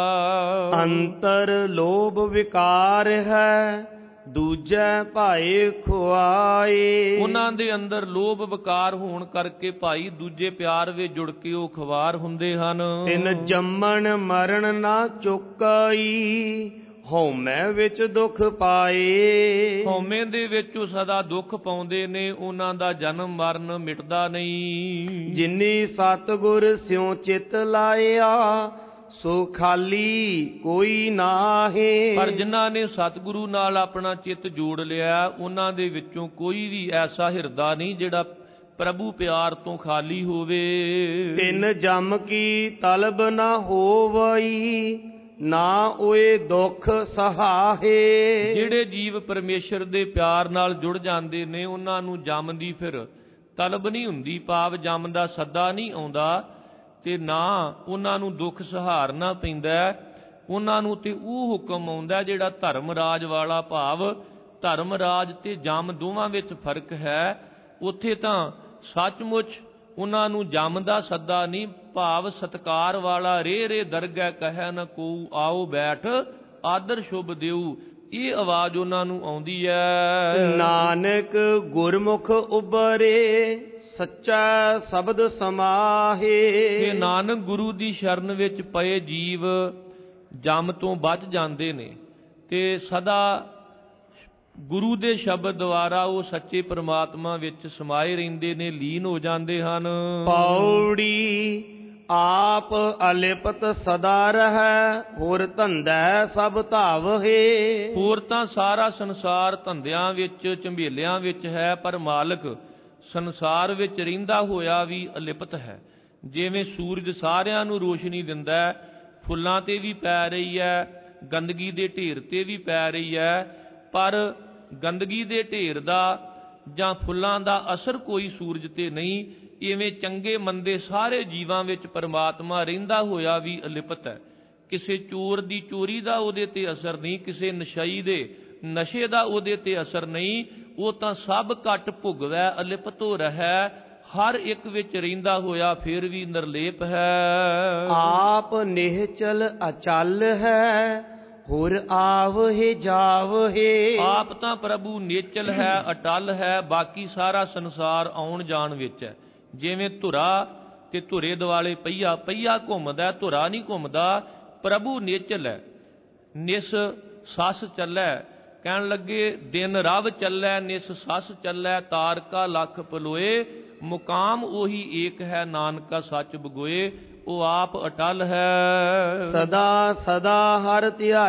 ਅੰਤਰ ਲੋਭ ਵਿਕਾਰ ਹੈ, ਦੂਜੈ ਭਾਏ ਖੁਆਏ। ਉਹਨਾਂ ਦੇ ਅੰਦਰ ਲੋਭ ਵਿਕਾਰ ਹੋਣ ਕਰਕੇ ਭਾਈ ਦੂਜੇ ਪਿਆਰ ਵਿੱਚ ਜੁੜ ਕੇ ਉਹ ਖਵਾਰ ਹੁੰਦੇ ਹਨ। ਤਿਨ ਜੰਮਣ ਮਰਨ ਨਾ ਚੁੱਕਈ, ਹਉਮੈ ਵਿੱਚ ਦੁੱਖ ਪਾਏ। ਹਉਮੈ ਦੇ ਵਿੱਚ ਉਹ ਸਦਾ ਦੁੱਖ ਪਾਉਂਦੇ ਨੇ, ਉਹਨਾਂ ਦਾ ਜਨਮ ਮਰਨ ਮਿਟਦਾ ਨਹੀਂ। ਜਿਨੀ ਸਤਿਗੁਰ ਸਿਉ ਚਿਤ ਲਾਇਆ, ਸੋ ਖਾਲੀ ਕੋਈ ਨਾਹੀ। ਪਰ ਜਿਨ੍ਹਾਂ ਨੇ ਸਤਿਗੁਰੂ ਨਾਲ ਆਪਣਾ ਚਿੱਤ ਜੋੜ ਲਿਆ, ਉਹਨਾਂ ਦੇ ਵਿੱਚੋਂ ਕੋਈ ਵੀ ਐਸਾ ਹਿਰਦਾ ਨਹੀਂ ਜਿਹੜਾ ਪ੍ਰਭੂ ਪਿਆਰ ਤੋਂ ਖਾਲੀ ਹੋਵੇ। ਤਿੰਨ ਜਮ ਕੀ ਤਲਬ ਨਾ ਹੋਵਈ, ਨਾ ਓਏ ਦੁੱਖ ਸਹਾਹੇ। ਜਿਹੜੇ ਜੀਵ ਪਰਮੇਸ਼ਰ ਦੇ ਪਿਆਰ ਨਾਲ ਜੁੜ ਜਾਂਦੇ ਨੇ, ਉਹਨਾਂ ਨੂੰ ਜਮ ਦੀ ਫਿਰ ਤਲਬ ਨਹੀਂ ਹੁੰਦੀ, ਭਾਵ ਜਮ ਦਾ ਸੱਦਾ ਨਹੀਂ ਆਉਂਦਾ, ਤੇ ਨਾ ਉਹਨਾਂ ਨੂੰ ਦੁੱਖ ਸਹਾਰਨਾ ਪੈਂਦਾ। ਉਹਨਾਂ ਨੂੰ ਤੇ ਉਹ ਹੁਕਮ ਆਉਂਦਾ ਜਿਹੜਾ ਧਰਮ ਰਾਜ ਵਾਲਾ, ਭਾਵ ਧਰਮ ਰਾਜ ਤੇ ਜਮ ਦੋਵਾਂ ਵਿੱਚ ਫਰਕ ਹੈ। ਉੱਥੇ ਤਾਂ ਸੱਚਮੁੱਚ ਉਹਨਾਂ ਨੂੰ ਜਮ ਦਾ ਸੱਦਾ ਨਹੀਂ, ਭਾਵ ਸਤਕਾਰ ਵਾਲਾ ਰੇ ਰੇ ਦਰਗਹਿ ਕਹਿ ਨ ਕੋਊ, ਆਓ ਬੈਠ ਆਦਰ ਸ਼ੁਭ ਦਿਉ, ਇਹ ਆਵਾਜ਼ ਉਹਨਾਂ ਨੂੰ ਆਉਂਦੀ ਹੈ। ਨਾਨਕ ਗੁਰਮੁਖ ਉਬਰੇ ਸੱਚਾ ਸ਼ਬਦ ਸਮਾਹੇ। ਕਿ ਨਾਨਕ ਗੁਰੂ ਦੀ ਸ਼ਰਨ ਵਿੱਚ ਪਏ ਜੀਵ ਜਮ ਤੋਂ ਬਚ ਜਾਂਦੇ ਨੇ ਤੇ ਸਦਾ ਗੁਰੂ ਦੇ ਸ਼ਬਦ ਦੁਆਰਾ ਉਹ ਸੱਚੇ ਪ੍ਰਮਾਤਮਾ ਵਿੱਚ ਸਮਾਏ ਰਹਿੰਦੇ ਨੇ, ਲੀਨ ਹੋ ਜਾਂਦੇ ਹਨ। ਪੌੜੀ ਆਪ ਅਲਿਪਤ ਸਦਾ ਰਹੈ, ਹੋਰ ਧੰਦਾ ਸਭ ਧਾਵਹੇ। ਹੋਰ ਤਾਂ ਸਾਰਾ ਸੰਸਾਰ ਧੰਦਿਆਂ ਵਿੱਚ ਝੰਬੇਲਿਆਂ ਵਿੱਚ ਹੈ, ਪਰ ਮਾਲਕ ਸੰਸਾਰ ਵਿੱਚ ਰਹਿੰਦਾ ਹੋਇਆ ਵੀ ਅਲਿਪਤ ਹੈ। ਜਿਵੇਂ ਸੂਰਜ ਸਾਰਿਆਂ ਨੂੰ ਰੋਸ਼ਨੀ ਦਿੰਦਾ ਹੈ, ਫੁੱਲਾਂ ਤੇ ਵੀ ਪੈ ਰਹੀ ਹੈ, ਗੰਦਗੀ ਦੇ ਢੇਰ ਤੇ ਵੀ ਪੈ ਰਹੀ ਹੈ, ਪਰ ਗੰਦਗੀ ਦੇ ਢੇਰ ਦਾ ਜਾਂ ਫੁੱਲਾਂ ਦਾ ਅਸਰ ਕੋਈ ਸੂਰਜ ਤੇ ਨਹੀਂ। ਇਵੇਂ ਚੰਗੇ ਮੰਦੇ ਸਾਰੇ ਜੀਵਾਂ ਵਿੱਚ ਪਰਮਾਤਮਾ ਰਹਿੰਦਾ ਹੋਇਆ ਵੀ ਅਲਿਪਤ ਹੈ। ਕਿਸੇ ਚੋਰ ਦੀ ਚੋਰੀ ਦਾ ਉਹਦੇ ਤੇ ਅਸਰ ਨਹੀਂ, ਕਿਸੇ ਨਸ਼ਈ ਦੇ ਨਸ਼ੇ ਦਾ ਉਹਦੇ ਤੇ ਅਸਰ ਨਹੀਂ। ਉਹ ਤਾਂ ਸਭ ਘਟ ਭੁਗਵੈ ਅਲਿਪਤੋ ਰਹਿ, ਹਰ ਇੱਕ ਵਿੱਚ ਰਹਿੰਦਾ ਹੋਇਆ ਫਿਰ ਵੀ ਨਿਰਲੇਪ ਹੈ। ਆਪ ਨਿਹਚਲ ਅਚਲ ਹੈ, ਹੋਰ ਆਵਹਿ ਜਾਵਹਿ। ਆਪ ਤਾਂ ਪ੍ਰਭੂ ਨਿਹਚਲ ਹੈ, ਅਟਲ ਹੈ, ਬਾਕੀ ਸਾਰਾ ਸੰਸਾਰ ਆਉਣ ਜਾਣ ਵਿੱਚ ਹੈ। ਜਿਵੇਂ ਧੁਰਾ ਤੇ ਧੁਰੇ ਦੁਆਲੇ ਪਹੀਆ, ਪਹੀਆ ਘੁੰਮਦਾ, ਧੁਰਾ ਨਹੀਂ ਘੁੰਮਦਾ। ਪ੍ਰਭੂ ਨਿਹਚਲ ਹੈ, ਨਿਸ ਸੱਸ ਚੱਲੈ। ਕਹਿਣ ਲੱਗੇ ਦਿਨ ਰਵ ਚੱਲੈ, ਨਿਸ ਸੱਸ ਚੱਲੈ, ਤਾਰਕਾ ਲੱਖ ਪਲੋਏ, ਮੁਕਾਮ ਉਹੀ ਏਕ ਹੈ, ਨਾਨਕਾ ਸੱਚ ਬਗੋਏ। ਉਹ ਆਪ ਅਟਲ ਹੈ। ਸਦਾ ਸਦਾ ਹਰ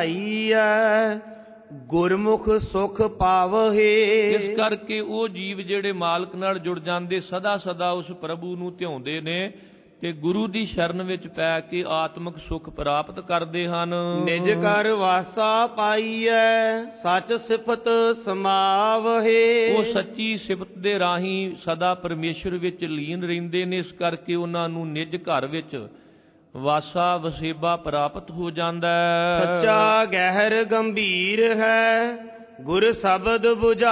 ਧਿਆਈਐ, ਗੁਰਮੁਖ ਸੁਖ ਪਾਵਹੇ। ਇਸ ਕਰਕੇ ਉਹ ਜੀਵ ਜਿਹੜੇ ਮਾਲਕ ਨਾਲ ਜੁੜ ਜਾਂਦੇ ਸਦਾ ਸਦਾ ਉਸ ਪ੍ਰਭੂ ਨੂੰ ਧਿਆਉਂਦੇ ਨੇ ਤੇ ਗੁਰੂ ਦੀ ਸ਼ਰਨ ਵਿੱਚ ਪੈ ਕੇ ਆਤਮਿਕ ਸੁਖ ਪ੍ਰਾਪਤ ਕਰਦੇ ਹਨ। ਨਿਜ ਘਰ ਵਾਸਾ ਪਾਈਐ, ਸੱਚ ਸਿਫਤ ਸਮਾਵਹੇ। ਉਹ ਸੱਚੀ ਸਿਫਤ ਦੇ ਰਾਹੀਂ ਸਦਾ ਪਰਮੇਸ਼ਰ ਵਿੱਚ ਲੀਨ ਰਹਿੰਦੇ ਨੇ, ਇਸ ਕਰਕੇ ਉਹਨਾਂ ਨੂੰ ਨਿਜ ਘਰ ਵਿੱਚ ਵਾਸਾ ਵਸੇਬਾ ਪ੍ਰਾਪਤ ਹੋ ਜਾਂਦਾ ਹੈ। ਸੱਚਾ ਗਹਿਰ ਗੰਭੀਰ ਹੈ, ਗੁਰ ਸ਼ਬਦ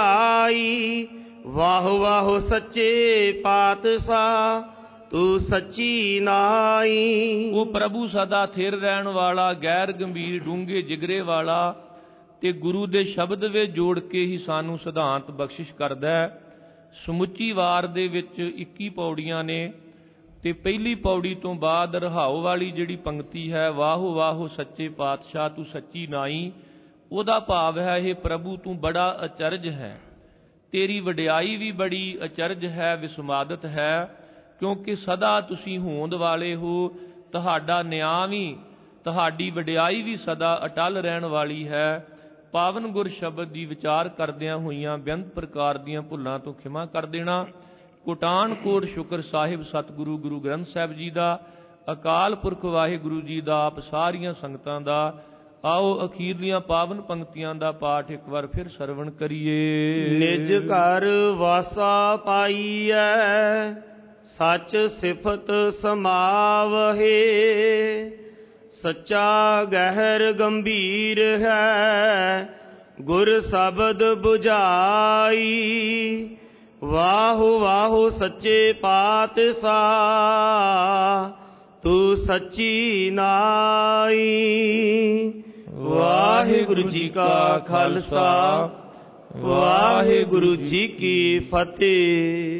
부ਝਾਈ। ਵਾਹ ਵਾਹ ਸੱਚੇ ਪਾਤਸ਼ਾਹ, ਤੂੰ ਸੱਚੀ ਨਾਈ। ਉਹ ਪ੍ਰਭੂ ਸਦਾ ਥਿਰ ਰਹਿਣ ਵਾਲਾ, ਗੈਰ ਗੰਭੀਰ ਡੂੰਘੇ ਜਿਗਰੇ ਵਾਲਾ ਤੇ ਗੁਰੂ ਦੇ ਸ਼ਬਦ ਵਿੱਚ ਜੋੜ ਕੇ ਹੀ ਸਾਨੂੰ ਸਿਧਾਂਤ ਬਖਸ਼ਿਸ਼ ਕਰਦਾ ਹੈ। ਸਮੁੱਚੀ ਵਾਰ ਦੇ ਵਿੱਚ ਇੱਕੀ ਪੌੜੀਆਂ ਨੇ ਤੇ ਪਹਿਲੀ ਪੌੜੀ ਤੋਂ ਬਾਅਦ ਰਹਾਉ ਵਾਲੀ ਜਿਹੜੀ ਪੰਕਤੀ ਹੈ, ਵਾਹੋ ਵਾਹੋ ਸੱਚੇ ਪਾਤਸ਼ਾਹ ਤੂੰ ਸੱਚੀ ਨਾਈ, ਉਹਦਾ ਭਾਵ ਹੈ ਇਹ ਪ੍ਰਭੂ ਤੂੰ ਬੜਾ ਅਚਰਜ ਹੈ, ਤੇਰੀ ਵਡਿਆਈ ਵੀ ਬੜੀ ਅਚਰਜ ਹੈ, ਵਿਸਮਾਦਤ ਹੈ, ਕਿਉਂਕਿ ਸਦਾ ਤੁਸੀਂ ਹੋਂਦ ਵਾਲੇ ਹੋ। ਤੁਹਾਡਾ ਨਿਆਂ ਵੀ, ਤੁਹਾਡੀ ਵਡਿਆਈ ਵੀ ਸਦਾ ਅਟਲ ਰਹਿਣ ਵਾਲੀ ਹੈ। ਪਾਵਨ ਗੁਰ ਸ਼ਬਦ ਦੀ ਵਿਚਾਰ ਕਰਦਿਆਂ ਹੋਈਆਂ ਬੇਅੰਤ ਪ੍ਰਕਾਰ ਦੀਆਂ ਭੁੱਲਾਂ ਤੋਂ ਖਿਮਾ ਕਰ ਦੇਣਾ। ਕੋਟਾਨ ਕੋਟ ਸ਼ੁਕਰ ਸਾਹਿਬ ਸਤਿਗੁਰੂ ਗੁਰੂ ਗ੍ਰੰਥ ਸਾਹਿਬ ਜੀ ਦਾ, ਅਕਾਲ ਪੁਰਖ ਵਾਹਿਗੁਰੂ ਜੀ ਦਾ, ਆਪ ਸਾਰੀਆਂ ਸੰਗਤਾਂ ਦਾ। ਆਓ ਅਖੀਰਲੀਆਂ ਪਾਵਨ ਪੰਕਤੀਆਂ ਦਾ ਪਾਠ ਇੱਕ ਵਾਰ ਫਿਰ ਸਰਵਣ ਕਰੀਏ। ਨਿਜ ਘਰ ਵਾਸਾ ਪਾਈਐ, ਸੱਚ ਸਿਫਤ ਸਮਾਵਹੇ। ਸੱਚਾ ਗਹਿਰ ਗੰਭੀਰ ਹੈ, ਗੁਰ ਸ਼ਬਦ 부ਝਾਈ। ਵਾਹੁ ਵਾਹੁ ਸੱਚੇ ਪਾਤਸ਼ਾਹ, ਤੂੰ ਸੱਚੀ ਨਾਈ। ਵਾਹਿਗੁਰੂ ਜੀ ਕਾ ਖਾਲਸਾ, ਵਾਹਿਗੁਰੂ ਜੀ ਕੀ ਫਤਿਹ।